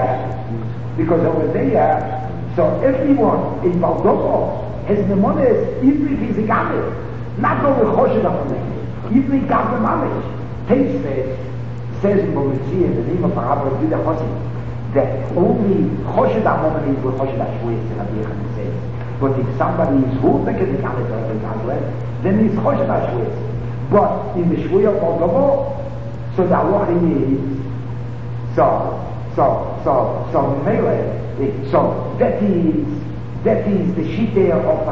there, so everyone in Baldovo has nemones, even if he's a gamer, not over choshev amon, even if gamer mamish. Taste says in Bovitzia, in the name of Rabbi Yehuda Chossi, that only Choshed HaMomen is with Choshed HaShvuos in Rabbi Yochanan says. But if somebody is holding the Galit or the Galit, then he's Choshed HaShvuos. But in the Shvuah of Baldovo, so the halacha is so Mele, so that is the shita of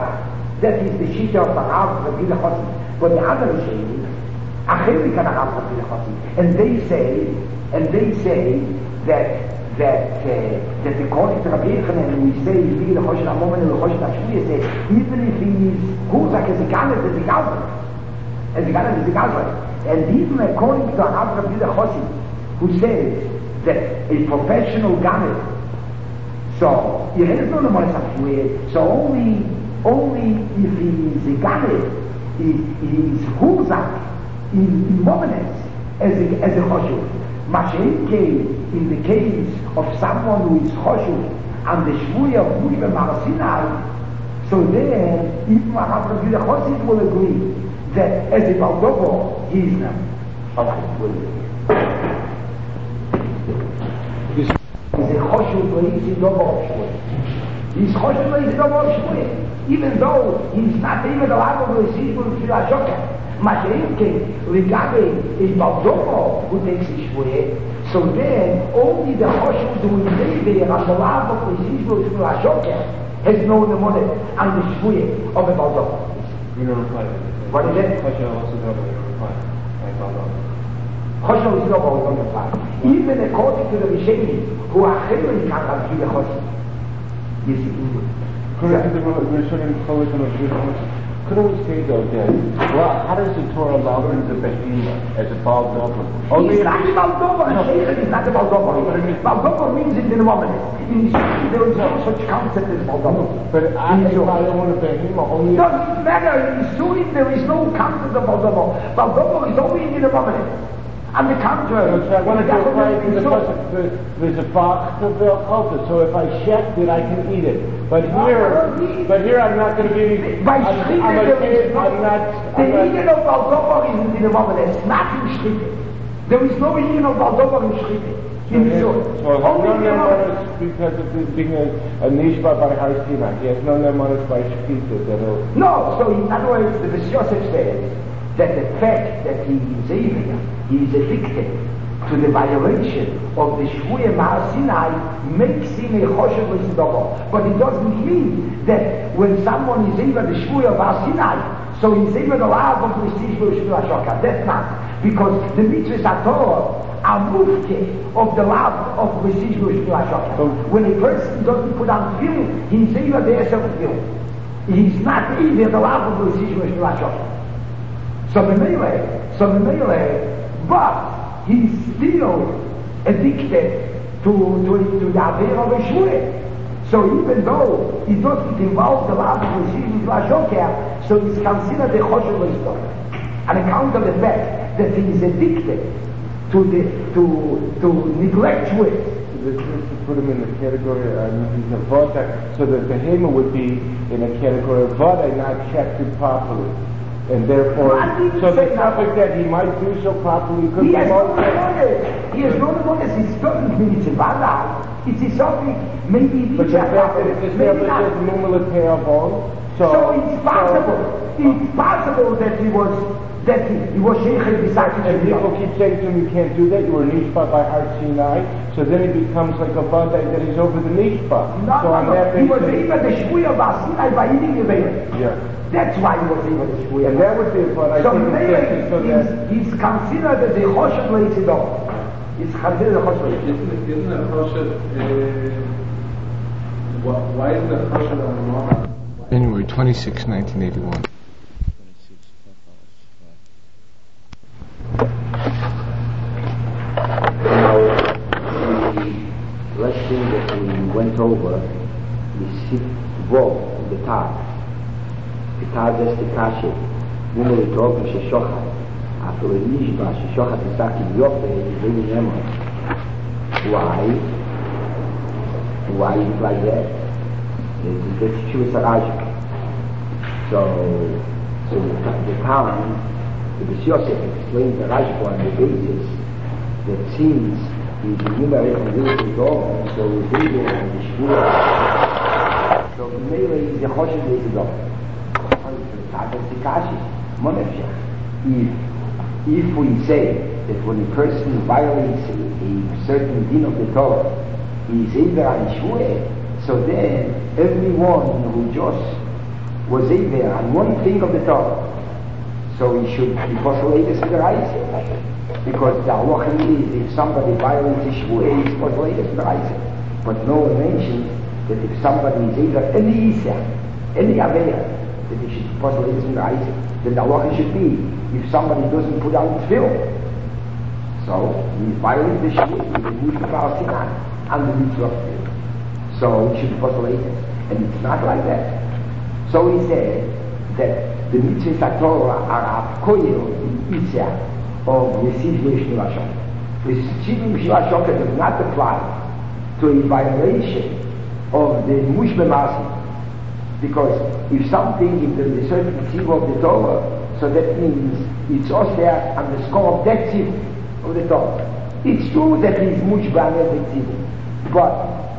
Rav Rabbi Chossi. But the other is Achelik and Rav Rabbi Chossi, and they say that according to Rabbi Yochanan, we say even if he is Huzak as a Galit, and even according to Rav Rabbi Chossi, who says that a professional Galit, so he has no knowledge of Shvuah, so only if he is a Galit, he is Huzak in moments as a Choshuv. Mashenke, in the case of someone who is Choshuv and the Shvuah of Moshe Mar Sinai, so then even Rav Rabbi Chossi will agree that as a Baldovo he is now. Alright, he's a Choshuv Leisi Dovo of Shvuah. He's Choshuv Leisi Dovo of Shvuah, even though he's not even the level of Leisi Dovo of Shvuah. Mashenke, regarding a Baldovo who takes a Shvuah, so then only the Choshuv who is there on the level of Leisi Dovo of Shvuah has known the money and the Shvuah of a Baldovo. You don't reply. What is it? Choshuv also don't reply. Choshuv is not always on the plan. Even according to the Rishonim, who are Chilin Kachal Shvuah Choshuv. You see, According to the Rishonim, could always say though that, well, how does the Torah allow the behemoth as a Baldover? It's not a Baldover. It's not a Baldover. Baldover means in the moment. In Shvuah there is no such concept as Baldover. But if I don't want a behemoth, only... Doesn't matter. In Shvuah there is no concept of Baldover. Baldover is only in the moment. On the contrary, so I want to go right in the question. There's a box of the occulta, so if I check it, I can eat it. But here I'm not going to be. By Shchita, the Ingen of Baldover is in the moment. It's not in Shchita. There is no Ingen of Baldover in Shchita. Only in because of this being a Nishba by Har Sinai. He has no Nemanis by Shchita. No, so in other words, the Beis Yosef says that the fact that he is evil, he is addicted to the violation of the Shvuah Mar Sinai makes him a Choshev L'Sidovo. But it doesn't mean that when someone is evil the Shvuah Mar Sinai, so he's evil the law of L'Sish L'Shvuah Shoka. That's not. Because the mitzvahs at Torah are mufke of the law of L'Sish L'Shvuah Shoka. When a person doesn't put on film, he's evil the Esef film. He's not evil the law of L'Sish L'Shvuah Shoka. So the melee, but he's still addicted to the Aver of a Shvuah. So even though he doesn't involve the love of receiving Lashoker, so he's considered a Choshev L'Sidovo. On account of the fact that he is addicted to neglect Shvuah. To put him in the category, he's a Vada, so the behemoth would be in a category of Vada, not checked it properly. And therefore, so the topic that he might do so properly could be more. He has no knowledge. It doesn't mean it's a bad. It's a topic. Maybe but the fact that it's established as numerous pair of all. So it's possible. It's possible that he was Sheikh besides. And people keep saying to him, you can't do that. You were Nishba by Har Sinai. So then he becomes like a Vada that he's over the Nishba. No. He was even the Shvuah of Har Sinai by eating the veil. Yeah. That's why he was able to Shvuah. And that would be what I think he's considered as a Choshev L'Sidovo. He's considered a Choshev L'Sidovo. Isn't a Choshev, why isn't a Choshev on Mohammed? January 26, 1981. Now, the last thing that we went over is Sif Vov, the Tag. The Tag is the Kashe. Numero Tov, Sheshochat. After the Nishba, Sheshochat is Saki Yope, is really Nemo. Why is it like that? It's Shuvah Sarajik. So the Talmud, the Beis Yosef explains the Rashba on the basis that since He's a numeric and really dog, so he's able and the shvua. So maybe he's a choshev with the dog. If we say that when a person violates a certain din of the Torah, he is either on shvua, so then everyone who just was either on one thing of the Torah, so he should be postulated to the right. Because the halacha is if somebody violates the shvua, he's postulated to the right. But no one mentions that if somebody is either any isa, any aveya, that he should be postulated to the right. Then the halacha should be if somebody doesn't put out film, so he violates the shvua, he will be Sinan and the mitzvah of film. So he should be postulated, and it's not like that. So he said that the mitzvahs of Torah are a koil in Isha of Yesivim Shmilashon. The Yesivim Shmilashon does not apply to a violation of the Mushbe Masi, because if there is a certain tzivah of the Torah, so that means it's also there on the score of that tzivah of the Torah. It's true that he's Mushbe on every tzivah, but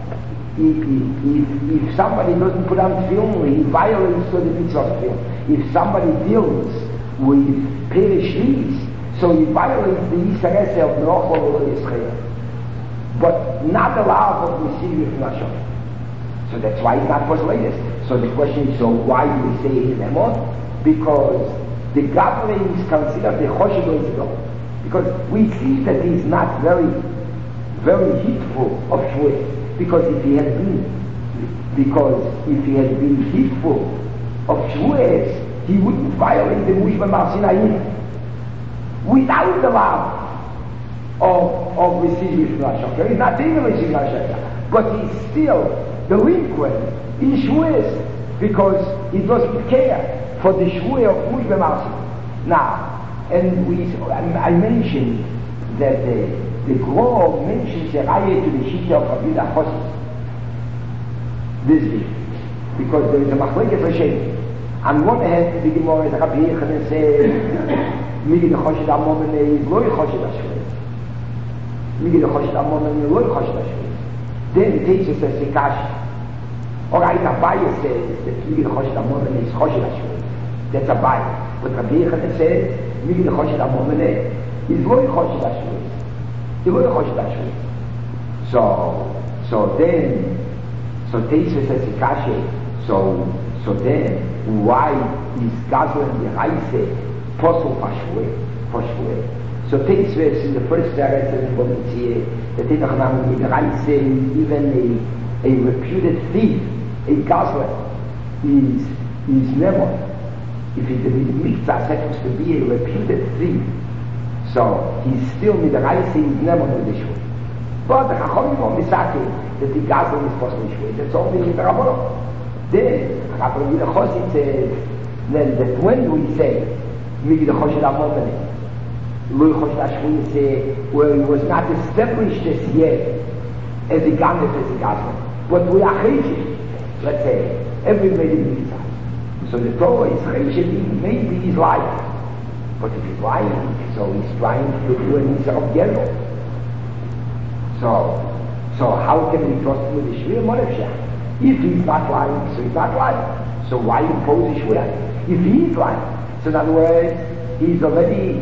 if somebody doesn't put on film, he violates the mitzvah of film. If somebody deals with perishlis, so he violates the Yisrael of Nochol or Yisrael. But not allowed of receiving Nashon. So that's why he's not postulated. So the question is, so why do we say he's Emon? Because the gathering is considered the Choshev Yisrael. Because we see that he's not very, very heedful of Shvuah. Because if he had been heedful of Shvuahs, he wouldn't violate the Mushba Marsinayim without the law of receiving Shvuah. He's not even receiving Shvuah, but he's still delinquent in Shvuahs because he doesn't care for the Shvuah of Mushba Marsin. Now, and I mentioned that the Gro mentions a raya to the Shita of Rabbi Chosis. This week. Because there is a machlekes Hashem. On one hand, the Gemara is Rabbi Yechanan says, Migi the Choshid Amon is Loi Choshid Hashvei. Migi the Choshid Amon is Loi Choshid Hashvei. Then the teacher says, Sikash. Alright, Abaye says that Migi the Choshid Amon is Choshid Hashvei. That's Abaye. But Rabbi Yechanan says, Migi the Choshid Amon is Loi Choshid Hashvei. So Teisha says Kashe. So then why is Gazlan the Raise possible for Shvuah? So Teisha is in the first direction of the that the Raise even a reputed thief, a Gazlan is never. If it mitzvah happens to be a reputed thief, so he's still with the Raise, he's never with the Shvuah. But the Chachamim are misaking that the Gazlan is possible Shvuah. That's only in the Rabbanah. Then Rabbi Chosid says that when we say Migi the Choshid Amon Lui Choshid Hashvuah say where it was not established as yet as a Gamet as a Gazlan, but we are Cheshit, let's say, everybody mitzvah. So the Torah is Cheshit, maybe he's lying. But if he's lying, so he's trying to do an Isra of Gero. So how can we trust him with the Shvuah Morevshah? If he's not lying, so he's not lying. So why impose a Shvuah? If he is lying, so in other words, he's already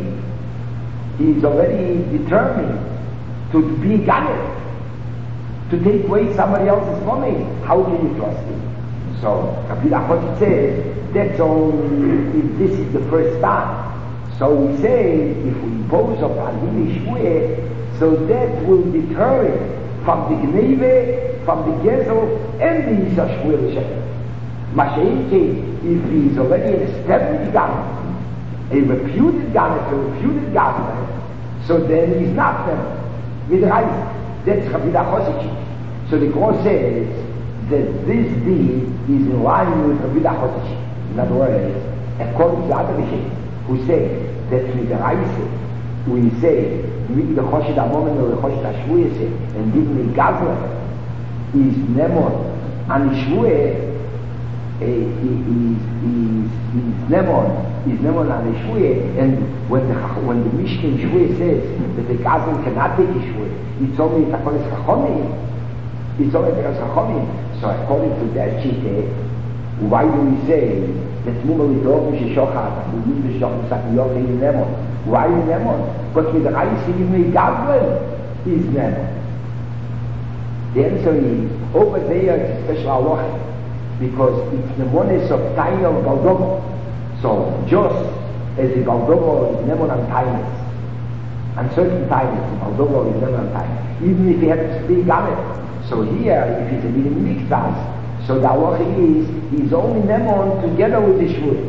determined to be Ganet, to take away somebody else's money. How can you trust him? So Rabbi Nachman says that's only if this is the first time. So we say, if we impose upon him a Shvuah, so that will deter him from the Gneve, from the Gezel, and the Yisra Shvuah L'Shem. Masha'inke, if he is already an established Gamet, a reputed Gamet, so then he's not them. With Reis, that's Rabbi Chosid. So the Gro says that this deed is in line with Rabbi Chosid. In other words, according to other Rishonim, who say that with the Reis, we say, Migi the Choshid Amon or the Choshid Hashvuah, and even the Gazlan is Nemon, and Shvuah is Nemon is Nemon on the Shvuah, and when the Mishkan Shvuah says that the Gazan cannot take a Shvuah, it's only Takonis Chachomim. It's only Takonis Chachomim. So according to that Shite, why do we say that Mumma Lidov Mishashochat, we use the Shochat Sakiyot in Nemon? Why in Nemon? But with the Reis in the Gazan is Nemon. The answer is, over there it's a special halacha, because it's Nemones of Tainel Baldovo. So just as the Baldovo is Nemon on Tainus, on certain Tainus, the Baldovo is Nemon on Tainus, even if he has to speak Gamet. So here, if he's a bit in Miktas, so the halacha is, he's only Nemon together with the Shvuah.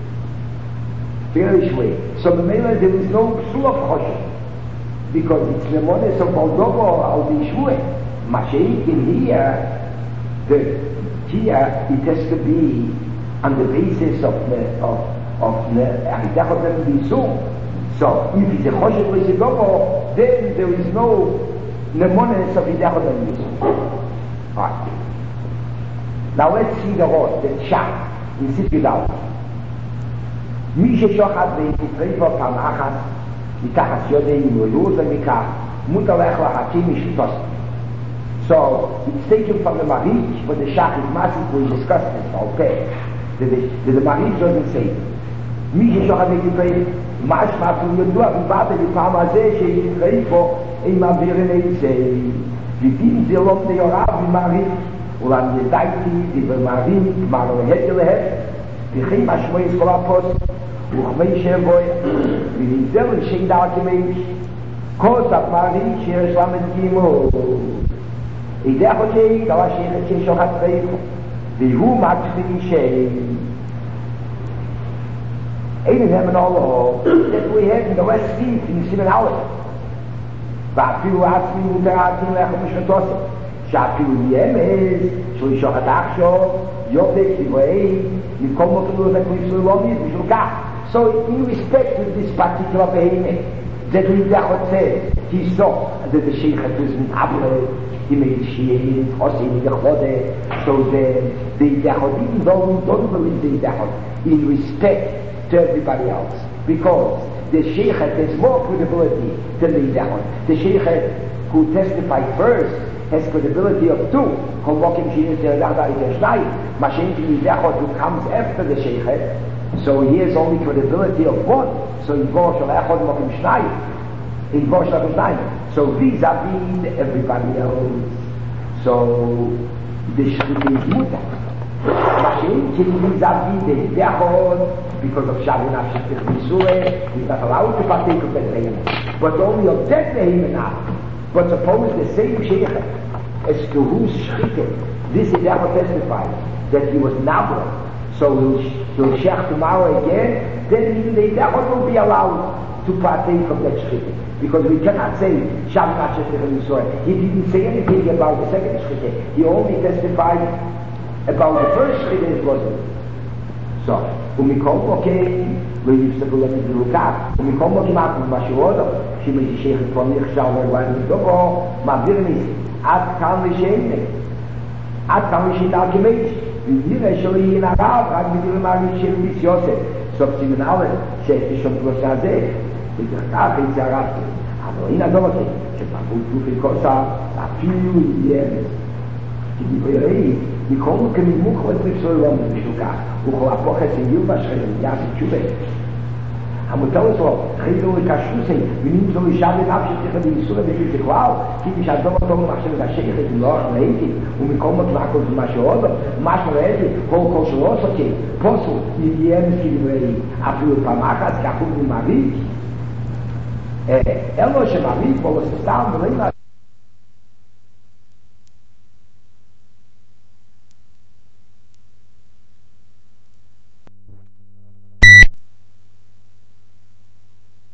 Very Shvuah. So the Mela, there is no Psul of Choshen, because it's Nemones of Baldovo of the Shvuah. Mashiach in here it has to be on the basis of the Aridachot Bisum. So if it's a Choshet V'Sidobo, then there is no Nemones of Aridachot Bisum. Alright. Now let's see the rod, the Shach, in Sifidal. Mishe Shochat Ve'Yitreifo Panachas, Mitachas Yodei Yuluza Mikach, Mutalech Lahakim Mishtos. So, it's taken from the Marich, but the Shach is massive, we discussed this, okay. The Marich doesn't say, Mishe Shochat Ve'Yitreifo, Mashma Fu Yodua, Vivate Vipam Azeh, She'Yitreifo, Eim Avirin Eitzei, Vipim Zilom Deorav Vimarich, Ulam Yedaiti, Vimarich, Maro Hetel Lehet, Vichim Ashmoy Skolapos, Uchmei Shevoy, Vivizel Shein Dalakimeish, Kos Marich, Sheresh Lamed Gimo, אידך אותי, דבר שיחד ששוחט רייכו, והוא מקסיק אישי. אין הם נולו, that we have in the West Street, in Simen Aleph. ואפילו עצמי מותרעתים לכם בשנתוסם, שאפילו ימז, שהוא ישוחט עכשיו, יודק, יבואי, מכל מותנו את הכניסו ללומיד, בשביל כך. So in respect to this particular behemoth, that we says, he saw that the Sheikh was an Ablet, he made Shi'in, Hossein, Yechode, so the Yechod, even though we don't believe the Yechod, in respect to everybody else, because the Sheikh has more credibility than the Yechod. The Sheikh who testified first has credibility of two, Komokim Shi'in, Zerada, Iteshnai, Mashin, the Yechod who comes after the Sheikh, so he has only credibility of one, so in Vosh Echod Mokim Shnai, in Vosh Echod so vis-a-vis everybody else. So the Shrit is Muta. Mashin vis-a-vis the Echod, because of Shavin Afshitich B'Sureh, he's not allowed to partake of that behemoth. But only of that behemoth now. But suppose the same Sheikh as to whose Shrit, this is ever testified, that he was Nabla. So he'll shech tomorrow again, then even the Echod will be allowed to partake from that shchita. Because we cannot say, Shavin Afshitich B'Sureh. He didn't say anything about the second shchita. He only testified about the first shchita it wasn't. So, ומכל מוקם, לא יפסקו למזלוקה, ומכל מוקם משהו עוד, שמי ששייך כבר נכשל ורגליים לדובו, מעביר ניסי, עד כאן לשיינה, עד כאן לשיינה כמש, ונראה שלא יהיה נרב, רק בדיוק למעריך של ביס יוסף, סוף סימן א', שיש לשום פלוסה הזה, ותרקח יצא רבתי, אבל הנה דובתי, שפרקו תופי כוסה, אפילו יהיה כי דברי מכל כמימוך ותריפסו לא משוקע וכל הפוחס יובה שכם יעשי תשובה המותר לו חילו לקשוסי ונמצא לשם לנפשי תכף ביסורה בשביל תכלל כי משאדום אותו ממחשב את השייך את מלוח ראיתי ומכל מטמעקו זה מה שעוד מה שראיתי כל שלא עושה פוסו יהיה מסכי דברי אפילו פעם אחת כחוב ממעריך אלו שמעריך בו לססתם ולא